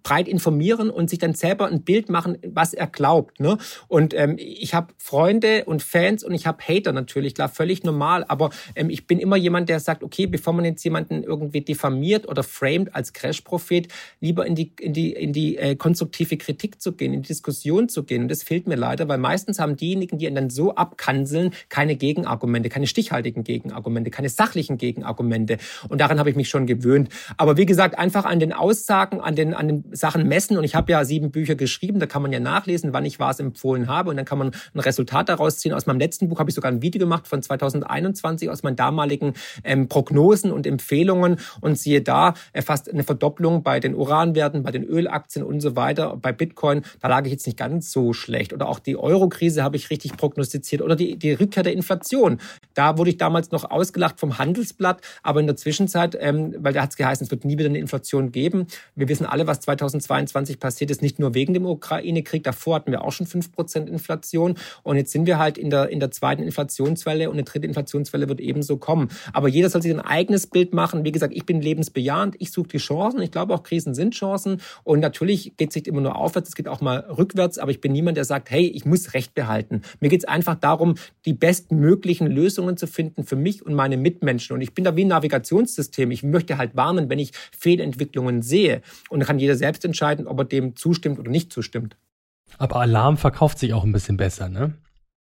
breit informieren und sich dann selber ein Bild machen, was er glaubt. Ne? Und ähm, ich habe Freunde und Fans und ich habe Hater natürlich, klar, völlig normal. Aber ähm, ich bin immer jemand, der sagt, okay, bevor man jetzt jemanden irgendwie diffamiert oder framed als Crash-Prophet, lieber in die in die in die äh, konstruktive Kritik zu gehen, in die Diskussion zu gehen. Und das fehlt mir leider, weil meistens haben diejenigen, die ihn dann so abkanzeln, keine Gegenargumente, keine stichhaltigen Gegenargumente, keine sachlichen Gegenargumente. Und daran habe ich mich schon gewöhnt. Aber wie gesagt, einfach an den Aussagen, an den an den Sachen messen. Und ich habe ja sieben Bücher geschrieben, da kann man ja nachlesen, wann ich was empfohlen habe. Und dann kann man ein Resultat daraus ziehen. Aus meinem letzten Buch habe ich sogar ein Video gemacht von zwanzig einundzwanzig aus meinen damaligen ähm, Prognosen und Empfehlungen. Und siehe da, äh, fast eine Verdopplung bei den Uranwerten, bei den Ölaktien und so weiter, bei Bitcoin. Da lag ich jetzt nicht ganz so schlecht. Oder auch die Euro-Krise habe ich richtig prognostiziert. Oder die, die Rückkehr der Inflation. Da wurde ich damals noch ausgelacht vom Handelsblatt. Aber in der Zwischenzeit, ähm, weil da hat es geheißen, es wird nie wieder eine Inflation geben. Wir wissen alle, was zweitausendzweiundzwanzig passiert ist, nicht nur wegen dem Ukraine-Krieg. Davor hatten wir auch schon fünf Prozent Inflation. Und jetzt sind wir halt in der, in der zweiten Inflationswelle und eine dritte Inflationswelle wird ebenso kommen. Aber jeder soll sich ein eigenes Bild machen. Wie gesagt, ich bin lebensbejahend. Ich suche die Chancen. Ich glaube auch, Krisen sind Chancen. Und natürlich geht es nicht immer nur aufwärts, es geht auch mal rückwärts. Aber ich bin niemand, der sagt, hey, ich muss Recht behalten. Mir geht es einfach darum, die bestmöglichen Lösungen zu finden für mich und meine Mitmenschen. Und ich bin da wie ein Navigationssystem. Ich möchte halt warnen, wenn ich Fehlentwicklungen sehe. Und dann kann jeder selbst entscheiden, ob er dem zustimmt oder nicht zustimmt. Aber Alarm verkauft sich auch ein bisschen besser, ne?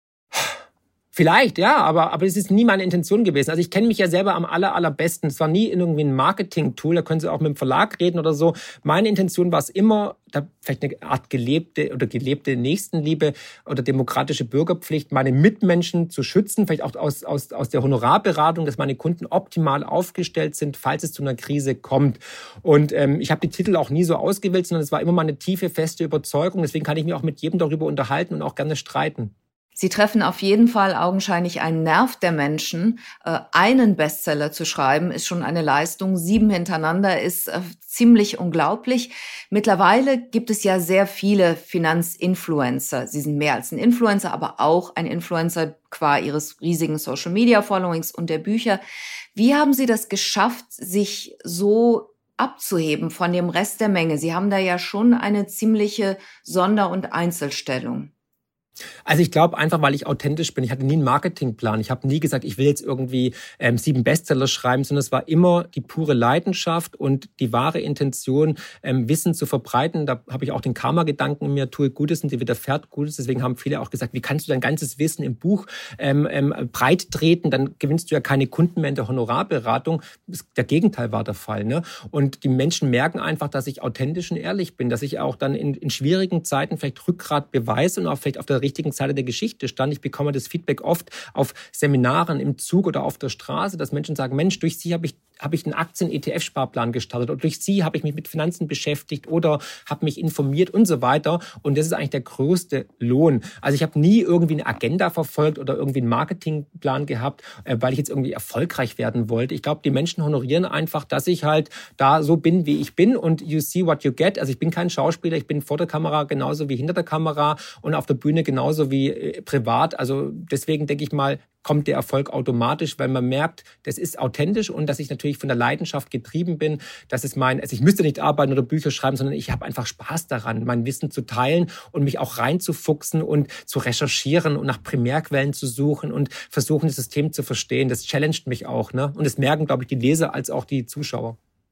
Vielleicht, ja, aber, aber es ist nie meine Intention gewesen. Also ich kenne mich ja selber am aller, allerbesten. Es war nie irgendwie ein Marketing-Tool, da können Sie auch mit dem Verlag reden oder so. Meine Intention war es immer, da vielleicht eine Art gelebte oder gelebte Nächstenliebe oder demokratische Bürgerpflicht, meine Mitmenschen zu schützen, vielleicht auch aus, aus, aus der Honorarberatung, dass meine Kunden optimal aufgestellt sind, falls es zu einer Krise kommt. Und ähm, ich habe die Titel auch nie so ausgewählt, sondern es war immer meine tiefe, feste Überzeugung. Deswegen kann ich mich auch mit jedem darüber unterhalten und auch gerne streiten. Sie treffen auf jeden Fall augenscheinlich einen Nerv der Menschen. Äh, einen Bestseller zu schreiben, ist schon eine Leistung. Sieben hintereinander ist äh, ziemlich unglaublich. Mittlerweile gibt es ja sehr viele Finanzinfluencer. Sie sind mehr als ein Influencer, aber auch ein Influencer qua ihres riesigen Social-Media-Followings und der Bücher. Wie haben Sie das geschafft, sich so abzuheben von dem Rest der Menge? Sie haben da ja schon eine ziemliche Sonder- und Einzelstellung. Also ich glaube einfach, weil ich authentisch bin. Ich hatte nie einen Marketingplan. Ich habe nie gesagt, ich will jetzt irgendwie ähm, sieben Bestseller schreiben, sondern es war immer die pure Leidenschaft und die wahre Intention, ähm, Wissen zu verbreiten. Da habe ich auch den Karma-Gedanken in mir, tue Gutes und dir widerfährt Gutes. Deswegen haben viele auch gesagt, wie kannst du dein ganzes Wissen im Buch ähm, ähm, breit treten? Dann gewinnst du ja keine Kunden mehr in der Honorarberatung. Der Gegenteil war der Fall. Ne? Und die Menschen merken einfach, dass ich authentisch und ehrlich bin, dass ich auch dann in, in schwierigen Zeiten vielleicht Rückgrat beweise und auch vielleicht auf der richtigen Seite der Geschichte stand. Ich bekomme das Feedback oft auf Seminaren, im Zug oder auf der Straße, dass Menschen sagen, Mensch, durch Sie habe ich habe ich einen Aktien-E T F-Sparplan gestartet oder durch Sie habe ich mich mit Finanzen beschäftigt oder habe mich informiert und so weiter. Und das ist eigentlich der größte Lohn. Also ich habe nie irgendwie eine Agenda verfolgt oder irgendwie einen Marketingplan gehabt, weil ich jetzt irgendwie erfolgreich werden wollte. Ich glaube, die Menschen honorieren einfach, dass ich halt da so bin, wie ich bin und you see what you get. Also ich bin kein Schauspieler, ich bin vor der Kamera genauso wie hinter der Kamera und auf der Bühne genauso wie äh, privat. Also deswegen denke ich mal, kommt der Erfolg automatisch, weil man merkt, das ist authentisch und dass ich natürlich von der Leidenschaft getrieben bin, dass es mein, also ich müsste nicht arbeiten oder Bücher schreiben, sondern ich habe einfach Spaß daran, mein Wissen zu teilen und mich auch reinzufuchsen und zu recherchieren und nach Primärquellen zu suchen und versuchen, das System zu verstehen. Das challenged mich auch, ne? Und das merken, glaube ich, die Leser als auch die Zuschauer.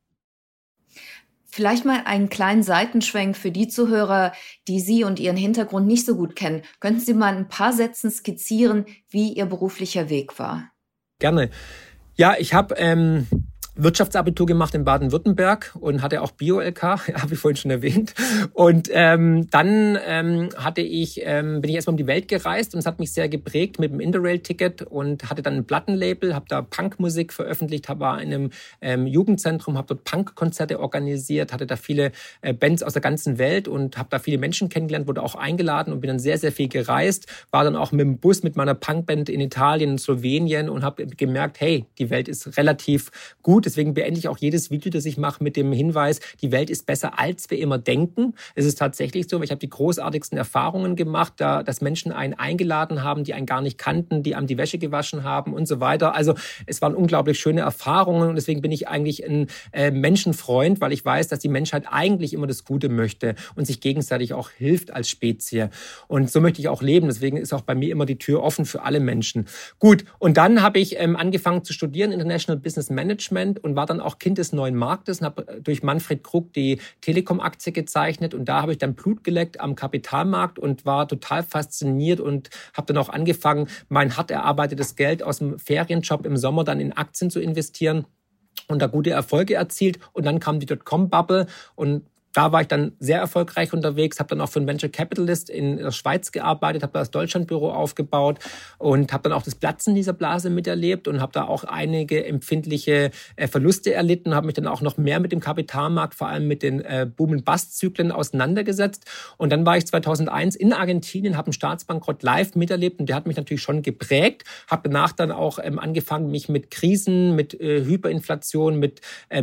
Vielleicht mal einen kleinen Seitenschwenk für die Zuhörer, die Sie und Ihren Hintergrund nicht so gut kennen. Könnten Sie mal in ein paar Sätzen skizzieren, wie Ihr beruflicher Weg war? Gerne. Ja, ich habe ähm, Wirtschaftsabitur gemacht in Baden-Württemberg und hatte auch Bio-L K, habe ich vorhin schon erwähnt. Und ähm, dann ähm, hatte ich, ähm, bin ich erstmal um die Welt gereist und es hat mich sehr geprägt mit dem Interrail-Ticket und hatte dann ein Plattenlabel, habe da Punkmusik veröffentlicht, habe in einem ähm, Jugendzentrum, habe dort Punkkonzerte organisiert, hatte da viele äh, Bands aus der ganzen Welt und habe da viele Menschen kennengelernt, wurde auch eingeladen und bin dann sehr, sehr viel gereist, war dann auch mit dem Bus mit meiner Punkband in Italien und Slowenien und habe gemerkt, hey, die Welt ist relativ gut. gut. Deswegen beende ich auch jedes Video, das ich mache, mit dem Hinweis, die Welt ist besser, als wir immer denken. Es ist tatsächlich so, weil ich habe die großartigsten Erfahrungen gemacht, da, dass Menschen einen eingeladen haben, die einen gar nicht kannten, die einem die Wäsche gewaschen haben und so weiter. Also es waren unglaublich schöne Erfahrungen und deswegen bin ich eigentlich ein äh, Menschenfreund, weil ich weiß, dass die Menschheit eigentlich immer das Gute möchte und sich gegenseitig auch hilft als Spezies. Und so möchte ich auch leben. Deswegen ist auch bei mir immer die Tür offen für alle Menschen. Gut, und dann habe ich ähm, angefangen zu studieren, International Business Management, und war dann auch Kind des neuen Marktes und habe durch Manfred Krug die Telekom-Aktie gezeichnet. Und da habe ich dann Blut geleckt am Kapitalmarkt und war total fasziniert und habe dann auch angefangen, mein hart erarbeitetes Geld aus dem Ferienjob im Sommer dann in Aktien zu investieren und da gute Erfolge erzielt. Und dann kam die Dotcom-Bubble und da war ich dann sehr erfolgreich unterwegs, habe dann auch für einen Venture Capitalist in der Schweiz gearbeitet, habe da das Deutschlandbüro aufgebaut und habe dann auch das Platzen dieser Blase miterlebt und habe da auch einige empfindliche Verluste erlitten, habe mich dann auch noch mehr mit dem Kapitalmarkt, vor allem mit den Boom-and-Bust-Zyklen auseinandergesetzt. Und dann war ich zweitausendeins in Argentinien, habe einen Staatsbankrott live miterlebt und der hat mich natürlich schon geprägt. Habe danach dann auch angefangen, mich mit Krisen, mit Hyperinflation, mit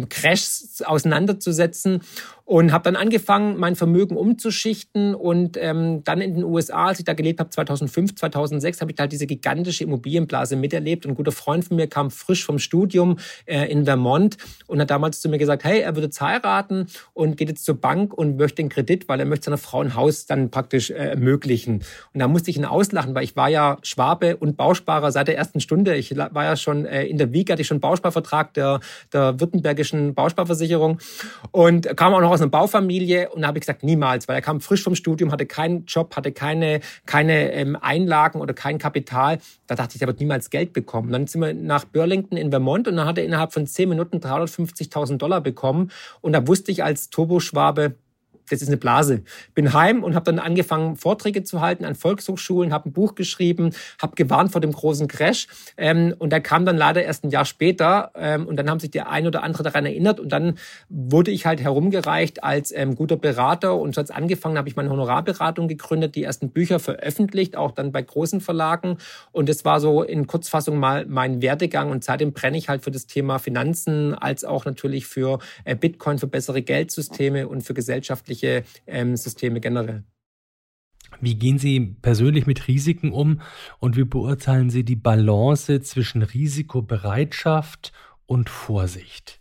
Crashs auseinanderzusetzen. Und habe dann angefangen, mein Vermögen umzuschichten und ähm, dann in den U S A, als ich da gelebt habe, zweitausendfünf, zweitausendsechs, habe ich halt diese gigantische Immobilienblase miterlebt. Und ein guter Freund von mir kam frisch vom Studium äh, in Vermont und hat damals zu mir gesagt, hey, er würde jetzt heiraten und geht jetzt zur Bank und möchte den Kredit, weil er möchte seiner Frau ein Haus dann praktisch äh, ermöglichen. Und da musste ich ihn auslachen, weil ich war ja Schwabe und Bausparer seit der ersten Stunde. Ich war ja schon äh, in der Wieg, hatte ich schon einen Bausparvertrag der, der württembergischen Bausparversicherung und kam auch noch aus einer Baufamilie und da habe ich gesagt, niemals, weil er kam frisch vom Studium, hatte keinen Job, hatte keine, keine ähm, Einlagen oder kein Kapital. Da dachte ich, er wird niemals Geld bekommen. Dann sind wir nach Burlington in Vermont und dann hat er innerhalb von zehn Minuten dreihundertfünfzigtausend Dollar bekommen und da wusste ich als Turboschwabe, das ist eine Blase. Bin heim und habe dann angefangen, Vorträge zu halten an Volkshochschulen, habe ein Buch geschrieben, habe gewarnt vor dem großen Crash. Ähm, und der kam dann leider erst ein Jahr später. Ähm, und dann haben sich der ein oder andere daran erinnert. Und dann wurde ich halt herumgereicht als ähm, guter Berater. Und so hat's angefangen, habe ich meine Honorarberatung gegründet, die ersten Bücher veröffentlicht, auch dann bei großen Verlagen. Und das war so in Kurzfassung mal mein Werdegang. Und seitdem brenne ich halt für das Thema Finanzen, als auch natürlich für äh, Bitcoin, für bessere Geldsysteme und für gesellschaftliche ähm, Systeme generell. Wie gehen Sie persönlich mit Risiken um und wie beurteilen Sie die Balance zwischen Risikobereitschaft und Vorsicht?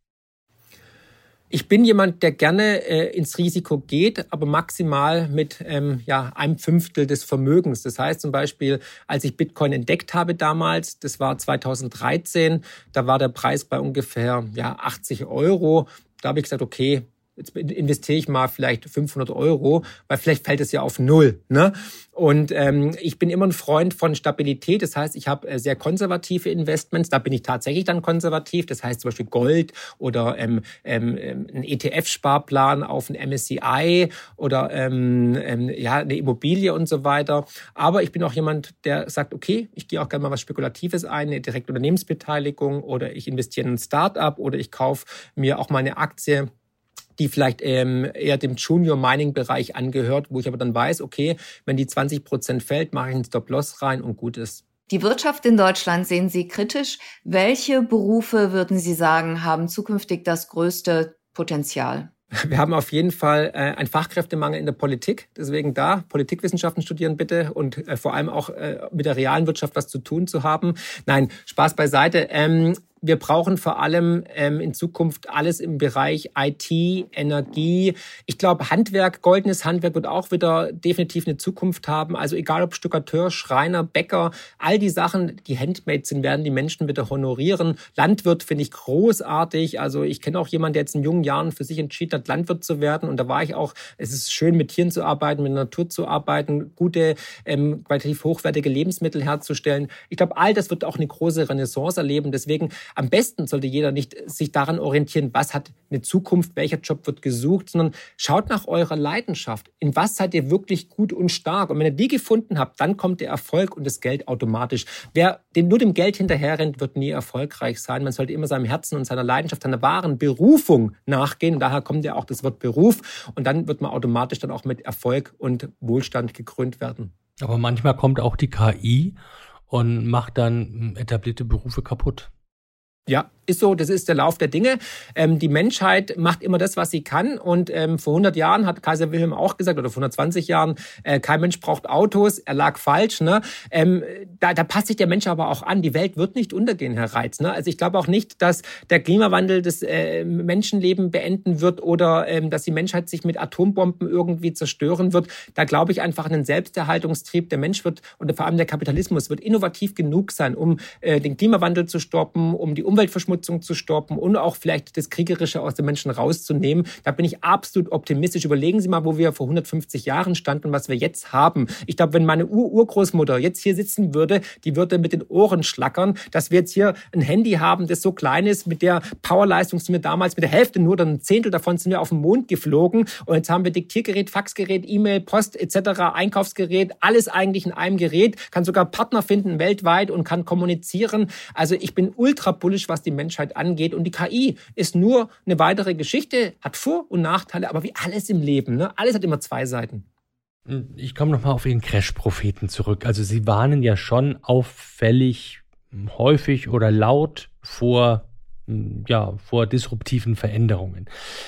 Ich bin jemand, der gerne äh, ins Risiko geht, aber maximal mit ähm, ja, einem Fünftel des Vermögens. Das heißt zum Beispiel, als ich Bitcoin entdeckt habe damals, das war zweitausenddreizehn, da war der Preis bei ungefähr ja, achtzig Euro. Da habe ich gesagt, okay, jetzt investiere ich mal vielleicht fünfhundert Euro, weil vielleicht fällt es ja auf null. Ne? Und ähm, ich bin immer ein Freund von Stabilität. Das heißt, ich habe äh, sehr konservative Investments. Da bin ich tatsächlich dann konservativ. Das heißt zum Beispiel Gold oder ähm, ähm, ein E T F-Sparplan auf ein M S C I oder ähm, ähm, ja eine Immobilie und so weiter. Aber ich bin auch jemand, der sagt, okay, ich gehe auch gerne mal was Spekulatives ein, eine direkte Unternehmensbeteiligung oder ich investiere in ein Start-up oder ich kaufe mir auch mal eine Aktie, die vielleicht ähm, eher dem Junior-Mining-Bereich angehört, wo ich aber dann weiß, okay, wenn die zwanzig Prozent fällt, mache ich einen Stop-Loss rein und gut ist. Die Wirtschaft in Deutschland sehen Sie kritisch. Welche Berufe, würden Sie sagen, haben zukünftig das größte Potenzial? Wir haben auf jeden Fall äh, einen Fachkräftemangel in der Politik. Deswegen da Politikwissenschaften studieren bitte und äh, vor allem auch äh, mit der realen Wirtschaft was zu tun zu haben. Nein, Spaß beiseite. Ähm, Wir brauchen vor allem ähm, in Zukunft alles im Bereich I T, Energie. Ich glaube, Handwerk, goldenes Handwerk wird auch wieder definitiv eine Zukunft haben. Also egal ob Stuckateur, Schreiner, Bäcker, all die Sachen, die handmade sind, werden die Menschen wieder honorieren. Landwirt finde ich großartig. Also ich kenne auch jemanden, der jetzt in jungen Jahren für sich entschieden hat, Landwirt zu werden. Und da war ich auch, es ist schön, mit Tieren zu arbeiten, mit der Natur zu arbeiten, gute, ähm, qualitativ hochwertige Lebensmittel herzustellen. Ich glaube, all das wird auch eine große Renaissance erleben. Deswegen am besten sollte jeder nicht sich daran orientieren, was hat eine Zukunft, welcher Job wird gesucht, sondern schaut nach eurer Leidenschaft. In was seid ihr wirklich gut und stark? Und wenn ihr die gefunden habt, dann kommt der Erfolg und das Geld automatisch. Wer dem, nur dem Geld hinterherrennt, wird nie erfolgreich sein. Man sollte immer seinem Herzen und seiner Leidenschaft, seiner wahren Berufung nachgehen. Und daher kommt ja auch das Wort Beruf. Und dann wird man automatisch dann auch mit Erfolg und Wohlstand gekrönt werden. Aber manchmal kommt auch die K I und macht dann etablierte Berufe kaputt. Ja, ist so, das ist der Lauf der Dinge. Ähm, die Menschheit macht immer das, was sie kann. Und ähm, vor hundert Jahren hat Kaiser Wilhelm auch gesagt, oder vor hundertzwanzig Jahren, äh, kein Mensch braucht Autos. Er lag falsch. Ne? Ähm, da, da passt sich der Mensch aber auch an. Die Welt wird nicht untergehen, Herr Reitz. Ne? Also ich glaube auch nicht, dass der Klimawandel das äh, Menschenleben beenden wird oder ähm, dass die Menschheit sich mit Atombomben irgendwie zerstören wird. Da glaube ich einfach an den Selbsterhaltungstrieb. Der Mensch wird, und vor allem der Kapitalismus, wird innovativ genug sein, um äh, den Klimawandel zu stoppen, um die Umweltverschmutzung zu stoppen und auch vielleicht das Kriegerische aus den Menschen rauszunehmen. Da bin ich absolut optimistisch. Überlegen Sie mal, wo wir vor hundertfünfzig Jahren standen und was wir jetzt haben. Ich glaube, wenn meine Ur-Urgroßmutter jetzt hier sitzen würde, die würde mit den Ohren schlackern, dass wir jetzt hier ein Handy haben, das so klein ist, mit der Powerleistung sind wir damals mit der Hälfte nur, dann ein Zehntel davon sind wir auf den Mond geflogen und jetzt haben wir Diktiergerät, Faxgerät, E-Mail, Post et cetera, Einkaufsgerät, alles eigentlich in einem Gerät, kann sogar Partner finden weltweit und kann kommunizieren. Also ich bin ultra bullish, was die Menschheit angeht. Und die K I ist nur eine weitere Geschichte, hat Vor- und Nachteile, aber wie alles im Leben, ne? Alles hat immer zwei Seiten. Ich komme nochmal auf Ihren Crash-Propheten zurück. Also Sie warnen ja schon auffällig häufig oder laut vor, ja, vor disruptiven Veränderungen.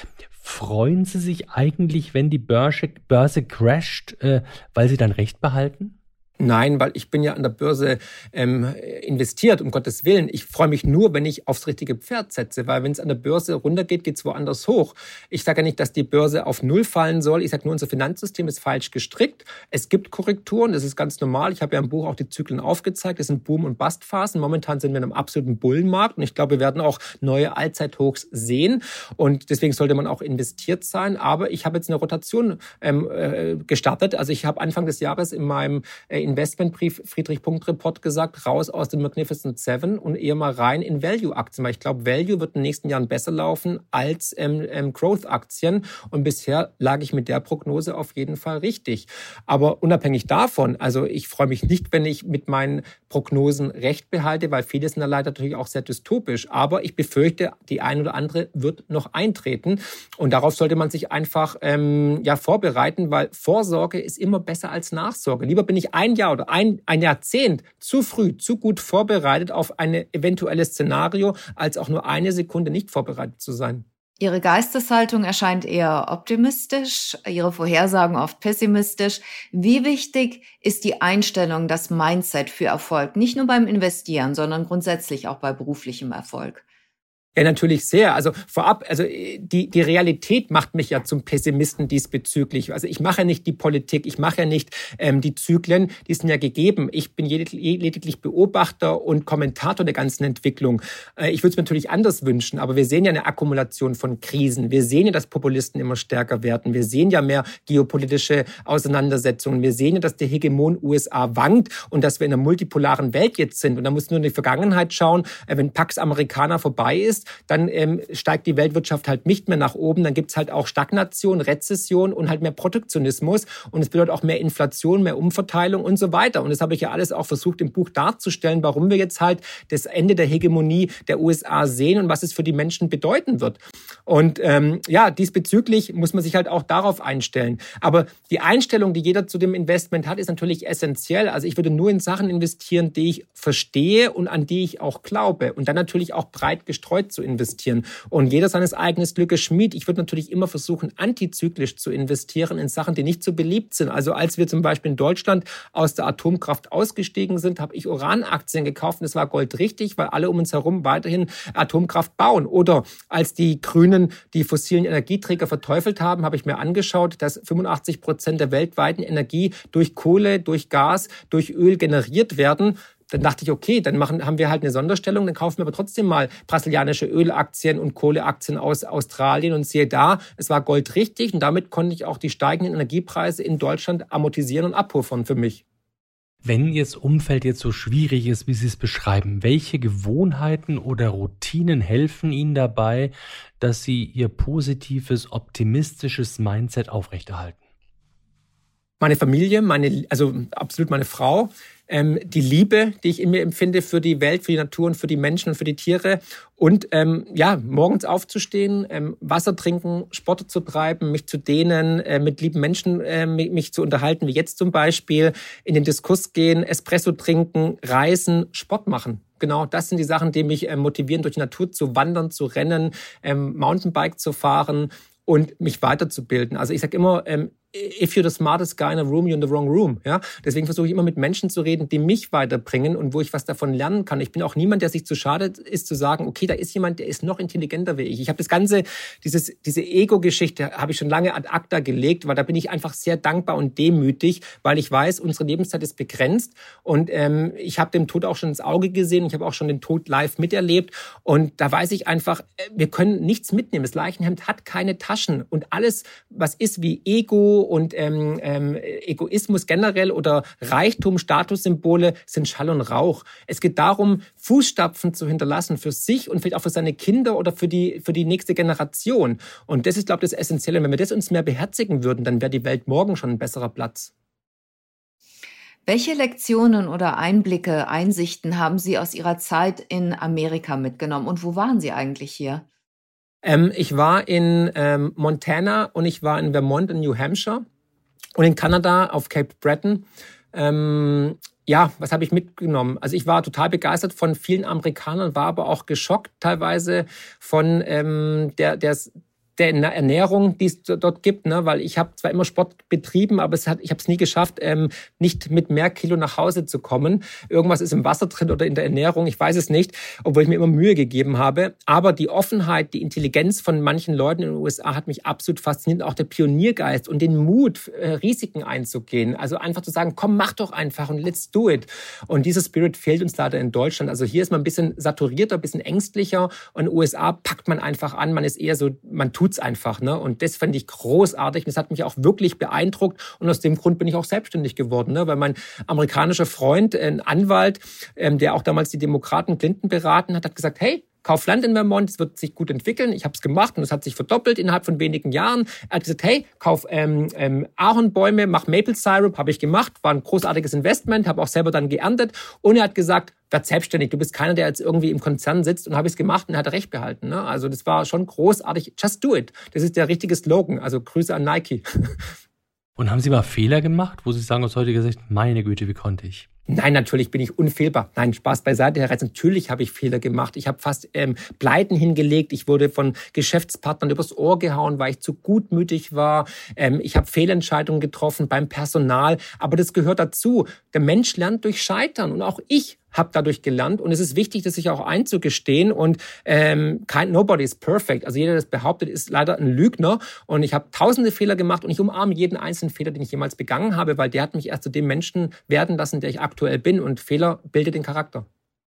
Freuen Sie sich eigentlich, wenn die Börse, Börse crasht, äh, weil Sie dann Recht behalten? Nein, weil ich bin ja an der Börse ähm, investiert, um Gottes Willen. Ich freue mich nur, wenn ich aufs richtige Pferd setze, weil wenn es an der Börse runtergeht, geht es woanders hoch. Ich sage ja nicht, dass die Börse auf Null fallen soll. Ich sage nur, unser Finanzsystem ist falsch gestrickt. Es gibt Korrekturen, das ist ganz normal. Ich habe ja im Buch auch die Zyklen aufgezeigt. Das sind Boom- und Bust-Phasen. Momentan sind wir in einem absoluten Bullenmarkt und ich glaube, wir werden auch neue Allzeithochs sehen und deswegen sollte man auch investiert sein. Aber ich habe jetzt eine Rotation ähm, äh, gestartet. Also ich habe Anfang des Jahres in meinem äh, Investmentbrief Friedrich-Punkt-Report gesagt, raus aus den Magnificent Seven und eher mal rein in Value-Aktien, weil ich glaube, Value wird in den nächsten Jahren besser laufen als ähm, ähm, Growth-Aktien und bisher lag ich mit der Prognose auf jeden Fall richtig. Aber unabhängig davon, also ich freue mich nicht, wenn ich mit meinen Prognosen recht behalte, weil viele sind da leider natürlich auch sehr dystopisch, aber ich befürchte, die ein oder andere wird noch eintreten und darauf sollte man sich einfach ähm, ja vorbereiten, weil Vorsorge ist immer besser als Nachsorge. Lieber bin ich ein Jahr oder ein, ein Jahrzehnt zu früh, zu gut vorbereitet auf ein eventuelles Szenario, als auch nur eine Sekunde nicht vorbereitet zu sein. Ihre Geisteshaltung erscheint eher optimistisch, Ihre Vorhersagen oft pessimistisch. Wie wichtig ist die Einstellung, das Mindset für Erfolg? Nicht nur beim Investieren, sondern grundsätzlich auch bei beruflichem Erfolg. Ja, natürlich sehr. Also vorab, also die die Realität macht mich ja zum Pessimisten diesbezüglich. Also ich mache ja nicht die Politik, ich mache ja nicht ähm, die Zyklen, die sind ja gegeben. Ich bin lediglich Beobachter und Kommentator der ganzen Entwicklung. Äh, ich würde es mir natürlich anders wünschen, aber wir sehen ja eine Akkumulation von Krisen. Wir sehen ja, dass Populisten immer stärker werden. Wir sehen ja mehr geopolitische Auseinandersetzungen. Wir sehen ja, dass der Hegemon U S A wankt und dass wir in einer multipolaren Welt jetzt sind. Und da muss nur in die Vergangenheit schauen, äh, wenn Pax Americana vorbei ist, dann ähm, steigt die Weltwirtschaft halt nicht mehr nach oben. Dann gibt's halt auch Stagnation, Rezession und halt mehr Protektionismus. Und es bedeutet auch mehr Inflation, mehr Umverteilung und so weiter. Und das habe ich ja alles auch versucht im Buch darzustellen, warum wir jetzt halt das Ende der Hegemonie der U S A sehen und was es für die Menschen bedeuten wird. Und ähm, ja, diesbezüglich muss man sich halt auch darauf einstellen. Aber die Einstellung, die jeder zu dem Investment hat, ist natürlich essentiell. Also ich würde nur in Sachen investieren, die ich verstehe und an die ich auch glaube. Und dann natürlich auch breit gestreut zu investieren. Und jeder seines eigenen Glückes Schmied. Ich würde natürlich immer versuchen, antizyklisch zu investieren in Sachen, die nicht so beliebt sind. Also als wir zum Beispiel in Deutschland aus der Atomkraft ausgestiegen sind, habe ich Uranaktien gekauft und es war goldrichtig, weil alle um uns herum weiterhin Atomkraft bauen. Oder als die Grünen die fossilen Energieträger verteufelt haben, habe ich mir angeschaut, dass fünfundachtzig Prozent der weltweiten Energie durch Kohle, durch Gas, durch Öl generiert werden. Dann dachte ich, okay, dann machen, haben wir halt eine Sonderstellung, dann kaufen wir aber trotzdem mal brasilianische Ölaktien und Kohleaktien aus Australien und siehe da, es war goldrichtig und damit konnte ich auch die steigenden Energiepreise in Deutschland amortisieren und abpuffern für mich. Wenn Ihr Umfeld jetzt so schwierig ist, wie Sie es beschreiben, welche Gewohnheiten oder Routinen helfen Ihnen dabei, dass Sie Ihr positives, optimistisches Mindset aufrechterhalten? Meine Familie, meine, also absolut meine Frau, ähm, die Liebe, die ich in mir empfinde für die Welt, für die Natur und für die Menschen und für die Tiere und ähm, ja, morgens aufzustehen, ähm, Wasser trinken, Sport zu treiben, mich zu dehnen, äh, mit lieben Menschen äh, mich, mich zu unterhalten, wie jetzt zum Beispiel, in den Diskurs gehen, Espresso trinken, reisen, Sport machen. genau. Das sind die Sachen, die mich äh, motivieren, durch die Natur zu wandern, zu rennen, ähm, Mountainbike zu fahren und mich weiterzubilden. Also ich sage immer, ähm, if you're the smartest guy in a room, you're in the wrong room. Ja? Deswegen versuche ich immer mit Menschen zu reden, die mich weiterbringen und wo ich was davon lernen kann. Ich bin auch niemand, der sich zu schade ist, zu sagen, okay, da ist jemand, der ist noch intelligenter wie ich. Ich habe das Ganze, dieses, diese Ego-Geschichte habe ich schon lange ad acta gelegt, weil da bin ich einfach sehr dankbar und demütig, weil ich weiß, unsere Lebenszeit ist begrenzt und ähm, ich habe dem Tod auch schon ins Auge gesehen. Ich habe auch schon den Tod live miterlebt und da weiß ich einfach, wir können nichts mitnehmen. Das Leichenhemd hat keine Taschen und alles, was ist wie Ego und ähm, ähm, Egoismus generell oder Reichtum, Statussymbole sind Schall und Rauch. Es geht darum, Fußstapfen zu hinterlassen für sich und vielleicht auch für seine Kinder oder für die, für die nächste Generation. Und das ist, glaube ich, das Essentielle. Wenn wir das uns mehr beherzigen würden, dann wäre die Welt morgen schon ein besserer Platz. Welche Lektionen oder Einblicke, Einsichten haben Sie aus Ihrer Zeit in Amerika mitgenommen und wo waren Sie eigentlich hier? Ähm, ich war in ähm, Montana und ich war in Vermont und New Hampshire und in Kanada auf Cape Breton. Ähm, ja, was habe ich mitgenommen? Also ich war total begeistert von vielen Amerikanern, war aber auch geschockt teilweise von ähm, der, der der Ernährung, die es dort gibt, ne? Weil ich habe zwar immer Sport betrieben, aber es hat, ich habe es nie geschafft, ähm, nicht mit mehr Kilo nach Hause zu kommen. Irgendwas ist im Wasser drin oder in der Ernährung, ich weiß es nicht, obwohl ich mir immer Mühe gegeben habe. Aber die Offenheit, die Intelligenz von manchen Leuten in den U S A hat mich absolut fasziniert. Auch der Pioniergeist und den Mut, äh, Risiken einzugehen. Also einfach zu sagen, komm, mach doch einfach und let's do it. Und dieser Spirit fehlt uns leider in Deutschland. Also hier ist man ein bisschen saturierter, ein bisschen ängstlicher und in den U S A packt man einfach an. Man ist eher so, man tut tut's einfach, ne? Und das fand ich großartig. Das hat mich auch wirklich beeindruckt. Und aus dem Grund bin ich auch selbstständig geworden, ne? Weil mein amerikanischer Freund, ein Anwalt, ähm, der auch damals die Demokraten Clinton beraten hat, hat gesagt, hey, kauf Land in Vermont, es wird sich gut entwickeln. Ich habe es gemacht und es hat sich verdoppelt innerhalb von wenigen Jahren. Er hat gesagt, hey, kauf ähm, ähm, Ahornbäume, mach Maple Syrup, habe ich gemacht, war ein großartiges Investment, habe auch selber dann geerntet. Und er hat gesagt, werd selbstständig, du bist keiner, der jetzt irgendwie im Konzern sitzt und habe ich es gemacht und er hat recht behalten. Ne? Also das war schon großartig. Just do it. Das ist der richtige Slogan. Also Grüße an Nike. Und haben Sie mal Fehler gemacht, wo Sie sagen aus heutiger Sicht, meine Güte, wie konnte ich? Nein, natürlich bin ich unfehlbar. Nein, Spaß beiseite, Herr Reitz. Natürlich habe ich Fehler gemacht. Ich habe fast ähm, Pleiten hingelegt. Ich wurde von Geschäftspartnern übers Ohr gehauen, weil ich zu gutmütig war. Ähm, ich habe Fehlentscheidungen getroffen beim Personal. Aber das gehört dazu. Der Mensch lernt durch Scheitern. Und auch ich habe dadurch gelernt. Und es ist wichtig, das sich auch einzugestehen. Und ähm, kein nobody is perfect. Also jeder, der das behauptet, ist leider ein Lügner. Und ich habe tausende Fehler gemacht. Und ich umarme jeden einzelnen Fehler, den ich jemals begangen habe, weil der hat mich erst zu dem Menschen werden lassen, der ich aktuell bin. Und Fehler bildet den Charakter.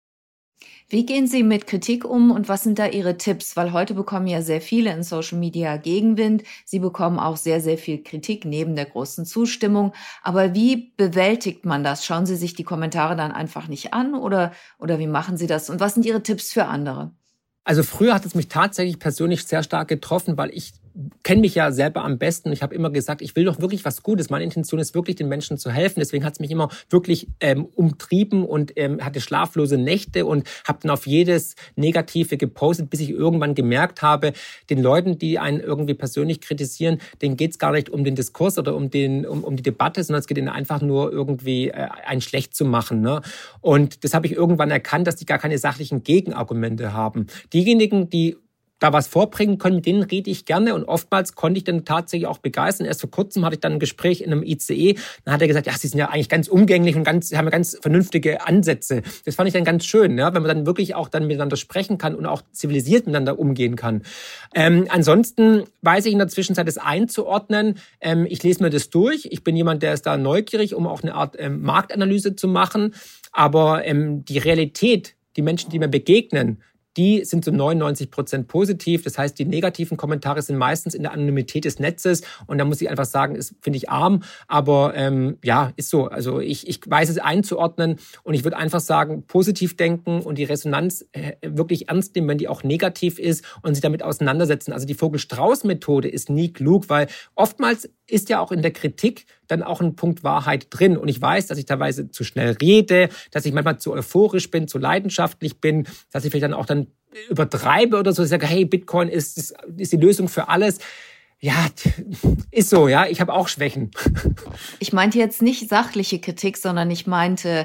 Wie gehen Sie mit Kritik um und was sind da Ihre Tipps? Weil heute bekommen ja sehr viele in Social Media Gegenwind. Sie bekommen auch sehr, sehr viel Kritik neben der großen Zustimmung. Aber wie bewältigt man das? Schauen Sie sich die Kommentare dann einfach nicht an oder, oder wie machen Sie das? Und was sind Ihre Tipps für andere? Also früher hat es mich tatsächlich persönlich sehr stark getroffen, weil ich kenne mich ja selber am besten. Ich habe immer gesagt, ich will doch wirklich was Gutes. Meine Intention ist wirklich, den Menschen zu helfen. Deswegen hat es mich immer wirklich ähm, umtrieben und ähm, hatte schlaflose Nächte und habe dann auf jedes Negative gepostet, bis ich irgendwann gemerkt habe, den Leuten, die einen irgendwie persönlich kritisieren, denen geht es gar nicht um den Diskurs oder um, den, um, um die Debatte, sondern es geht ihnen einfach nur irgendwie äh, einen schlecht zu machen. Ne? Und das habe ich irgendwann erkannt, dass die gar keine sachlichen Gegenargumente haben. Diejenigen, die da was vorbringen können, mit denen rede ich gerne und oftmals konnte ich dann tatsächlich auch begeistern. Erst vor kurzem hatte ich dann ein Gespräch in einem I C E, dann hat er gesagt, ja, Sie sind ja eigentlich ganz umgänglich und ganz, haben ja ganz vernünftige Ansätze. Das fand ich dann ganz schön, ja, wenn man dann wirklich auch dann miteinander sprechen kann und auch zivilisiert miteinander umgehen kann. Ähm, ansonsten weiß ich in der Zwischenzeit, das einzuordnen. Ähm, ich lese mir das durch. Ich bin jemand, der ist da neugierig, um auch eine Art ähm, Marktanalyse zu machen. Aber ähm, die Realität, die Menschen, die mir begegnen, die sind zu neunundneunzig Prozent positiv. Das heißt, die negativen Kommentare sind meistens in der Anonymität des Netzes. Und da muss ich einfach sagen, ist, finde ich, arm. Aber ähm, ja, ist so. Also ich, ich weiß es einzuordnen. Und ich würde einfach sagen, positiv denken und die Resonanz äh, wirklich ernst nehmen, wenn die auch negativ ist und sich damit auseinandersetzen. Also die Vogel-Strauß-Methode ist nie klug, weil oftmals ist ja auch in der Kritik dann auch ein Punkt Wahrheit drin. Und ich weiß, dass ich teilweise zu schnell rede, dass ich manchmal zu euphorisch bin, zu leidenschaftlich bin, dass ich vielleicht dann auch dann übertreibe oder so. Ich sage, hey, Bitcoin ist, ist, ist die Lösung für alles. Ja, ist so, ja. Ich habe auch Schwächen. Ich meinte jetzt nicht sachliche Kritik, sondern ich meinte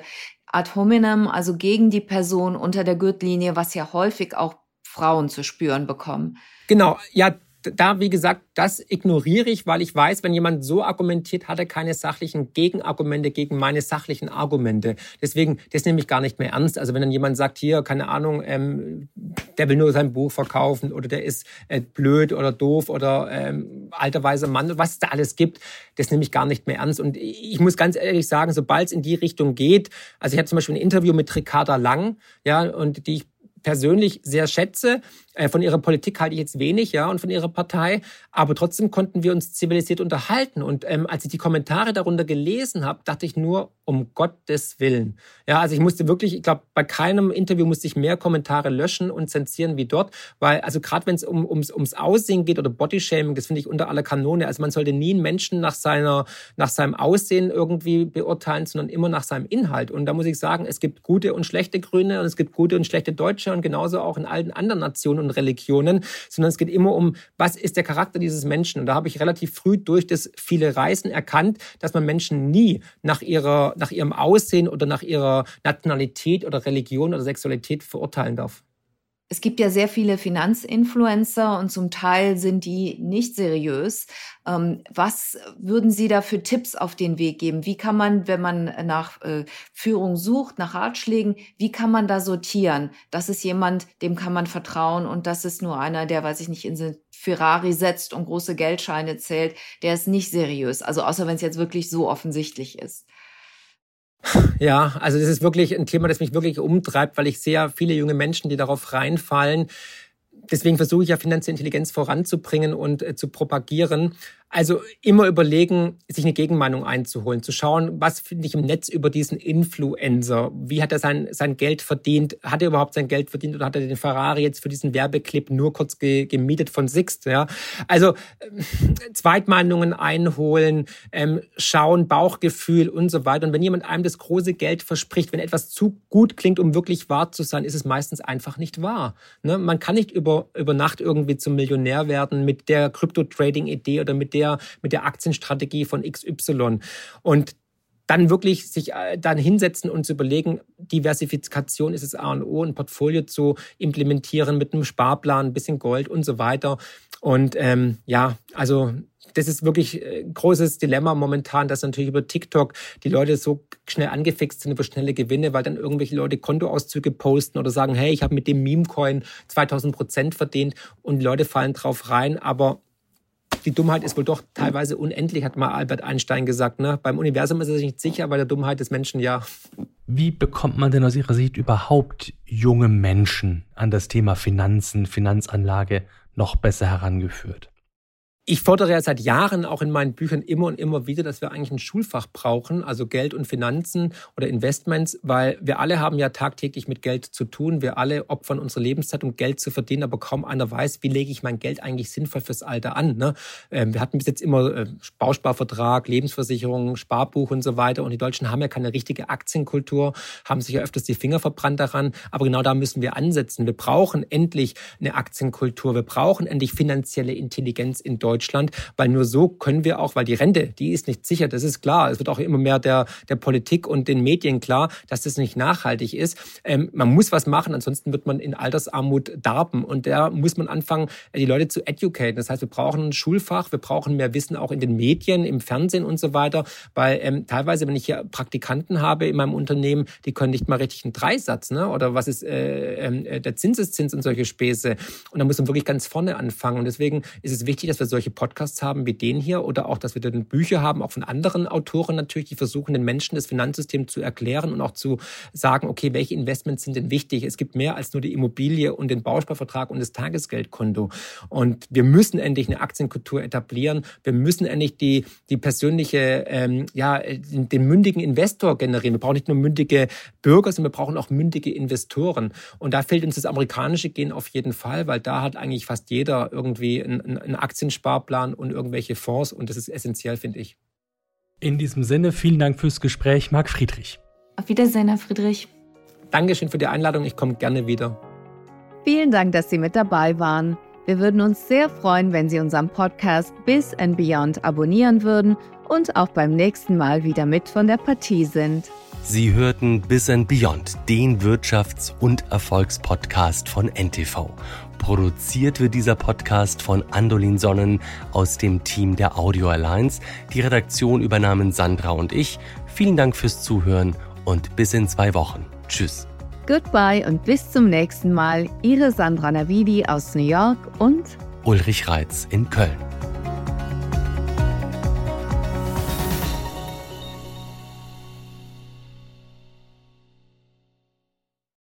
ad hominem, also gegen die Person unter der Gürtellinie, was ja häufig auch Frauen zu spüren bekommen. Genau, ja, da, wie gesagt, das ignoriere ich, weil ich weiß, wenn jemand so argumentiert, hat er keine sachlichen Gegenargumente gegen meine sachlichen Argumente. Deswegen, das nehme ich gar nicht mehr ernst. Also wenn dann jemand sagt, hier, keine Ahnung, ähm, der will nur sein Buch verkaufen oder der ist äh, blöd oder doof oder ähm, alter weiser Mann, was es da alles gibt, das nehme ich gar nicht mehr ernst. Und ich muss ganz ehrlich sagen, sobald es in die Richtung geht, also ich hatte zum Beispiel ein Interview mit Ricarda Lang, ja, und die ich persönlich sehr schätze. Von ihrer Politik halte ich jetzt wenig, ja, und von ihrer Partei. Aber trotzdem konnten wir uns zivilisiert unterhalten. Und ähm, als ich die Kommentare darunter gelesen habe, dachte ich nur, um Gottes Willen. Ja, also ich musste wirklich, ich glaube, bei keinem Interview musste ich mehr Kommentare löschen und zensieren wie dort. Weil, also gerade wenn es um, ums, ums Aussehen geht oder Bodyshaming, das finde ich unter aller Kanone. Also man sollte nie einen Menschen nach seiner, nach seinem Aussehen irgendwie beurteilen, sondern immer nach seinem Inhalt. Und da muss ich sagen, es gibt gute und schlechte Grüne und es gibt gute und schlechte Deutsche und genauso auch in allen anderen Nationen und Religionen, sondern es geht immer um, was ist der Charakter dieses Menschen? Und da habe ich relativ früh durch das viele Reisen erkannt, dass man Menschen nie nach ihrer, nach ihrem Aussehen oder nach ihrer Nationalität oder Religion oder Sexualität verurteilen darf. Es gibt ja sehr viele Finanzinfluencer und zum Teil sind die nicht seriös. Was würden Sie da für Tipps auf den Weg geben? Wie kann man, wenn man nach Führung sucht, nach Ratschlägen, wie kann man da sortieren? Das ist jemand, dem kann man vertrauen und das ist nur einer, der, weiß ich nicht, in den Ferrari setzt und große Geldscheine zählt. Der ist nicht seriös. Also außer wenn es jetzt wirklich so offensichtlich ist. Ja, also das ist wirklich ein Thema, das mich wirklich umtreibt, weil ich sehe viele junge Menschen, die darauf reinfallen. Deswegen versuche ich ja, finanzielle Intelligenz voranzubringen und äh, zu propagieren. Also immer überlegen, sich eine Gegenmeinung einzuholen, zu schauen, was finde ich im Netz über diesen Influencer? Wie hat er sein, sein Geld verdient? Hat er überhaupt sein Geld verdient oder hat er den Ferrari jetzt für diesen Werbeclip nur kurz ge, gemietet von Sixt? Ja? Also äh, Zweitmeinungen einholen, ähm, schauen, Bauchgefühl und so weiter. Und wenn jemand einem das große Geld verspricht, wenn etwas zu gut klingt, um wirklich wahr zu sein, ist es meistens einfach nicht wahr. Ne? Man kann nicht über, über Nacht irgendwie zum Millionär werden mit der Crypto-Trading-Idee oder mit der Der, mit der Aktienstrategie von X Y. Und dann wirklich sich dann hinsetzen und zu überlegen, Diversifikation ist das A und O, ein Portfolio zu implementieren mit einem Sparplan, ein bisschen Gold und so weiter. Und ähm, ja, also das ist wirklich ein großes Dilemma momentan, dass natürlich über TikTok die Leute so schnell angefixt sind über schnelle Gewinne, weil dann irgendwelche Leute Kontoauszüge posten oder sagen, hey, ich habe mit dem Meme-Coin zweitausend Prozent verdient und die Leute fallen drauf rein, aber die Dummheit ist wohl doch teilweise unendlich, hat mal Albert Einstein gesagt. Ne? Beim Universum ist er sich nicht sicher, bei der Dummheit des Menschen ja. Wie bekommt man denn aus Ihrer Sicht überhaupt junge Menschen an das Thema Finanzen, Finanzanlage noch besser herangeführt? Ich fordere ja seit Jahren auch in meinen Büchern immer und immer wieder, dass wir eigentlich ein Schulfach brauchen, also Geld und Finanzen oder Investments, weil wir alle haben ja tagtäglich mit Geld zu tun. Wir alle opfern unsere Lebenszeit, um Geld zu verdienen, aber kaum einer weiß, wie lege ich mein Geld eigentlich sinnvoll fürs Alter an. Ne? Wir hatten bis jetzt immer Bausparvertrag, Lebensversicherung, Sparbuch und so weiter und die Deutschen haben ja keine richtige Aktienkultur, haben sich ja öfters die Finger verbrannt daran, aber genau da müssen wir ansetzen. Wir brauchen endlich eine Aktienkultur, wir brauchen endlich finanzielle Intelligenz in Deutschland. Deutschland, weil nur so können wir auch, weil die Rente, die ist nicht sicher, das ist klar. Es wird auch immer mehr der, der Politik und den Medien klar, dass das nicht nachhaltig ist. Ähm, man muss was machen, ansonsten wird man in Altersarmut darben und da muss man anfangen, die Leute zu educaten. Das heißt, wir brauchen ein Schulfach, wir brauchen mehr Wissen auch in den Medien, im Fernsehen und so weiter, weil ähm, teilweise, wenn ich hier Praktikanten habe in meinem Unternehmen, die können nicht mal richtig einen Dreisatz, ne? Oder was ist äh, äh, der Zinseszins und solche Späße. Und da muss man wirklich ganz vorne anfangen und deswegen ist es wichtig, dass wir solche Podcasts haben wie den hier oder auch, dass wir dann Bücher haben, auch von anderen Autoren natürlich, die versuchen, den Menschen das Finanzsystem zu erklären und auch zu sagen, okay, welche Investments sind denn wichtig? Es gibt mehr als nur die Immobilie und den Bausparvertrag und das Tagesgeldkonto. Und wir müssen endlich eine Aktienkultur etablieren. Wir müssen endlich die, die persönliche, ähm, ja, den, den mündigen Investor generieren. Wir brauchen nicht nur mündige Bürger, sondern wir brauchen auch mündige Investoren. Und da fehlt uns das amerikanische Gen auf jeden Fall, weil da hat eigentlich fast jeder irgendwie einen, einen Aktienspar Plan und irgendwelche Fonds und das ist essentiell, finde ich. In diesem Sinne, vielen Dank fürs Gespräch, Marc Friedrich. Auf Wiedersehen, Herr Friedrich. Dankeschön für die Einladung, ich komme gerne wieder. Vielen Dank, dass Sie mit dabei waren. Wir würden uns sehr freuen, wenn Sie unseren Podcast Biz and Beyond abonnieren würden und auch beim nächsten Mal wieder mit von der Partie sind. Sie hörten Biz and Beyond, den Wirtschafts- und Erfolgspodcast von N T V. Produziert wird dieser Podcast von Andolin Sonnen aus dem Team der Audio Alliance. Die Redaktion übernahmen Sandra und ich. Vielen Dank fürs Zuhören und bis in zwei Wochen. Tschüss. Goodbye und bis zum nächsten Mal. Ihre Sandra Navidi aus New York und Ulrich Reitz in Köln.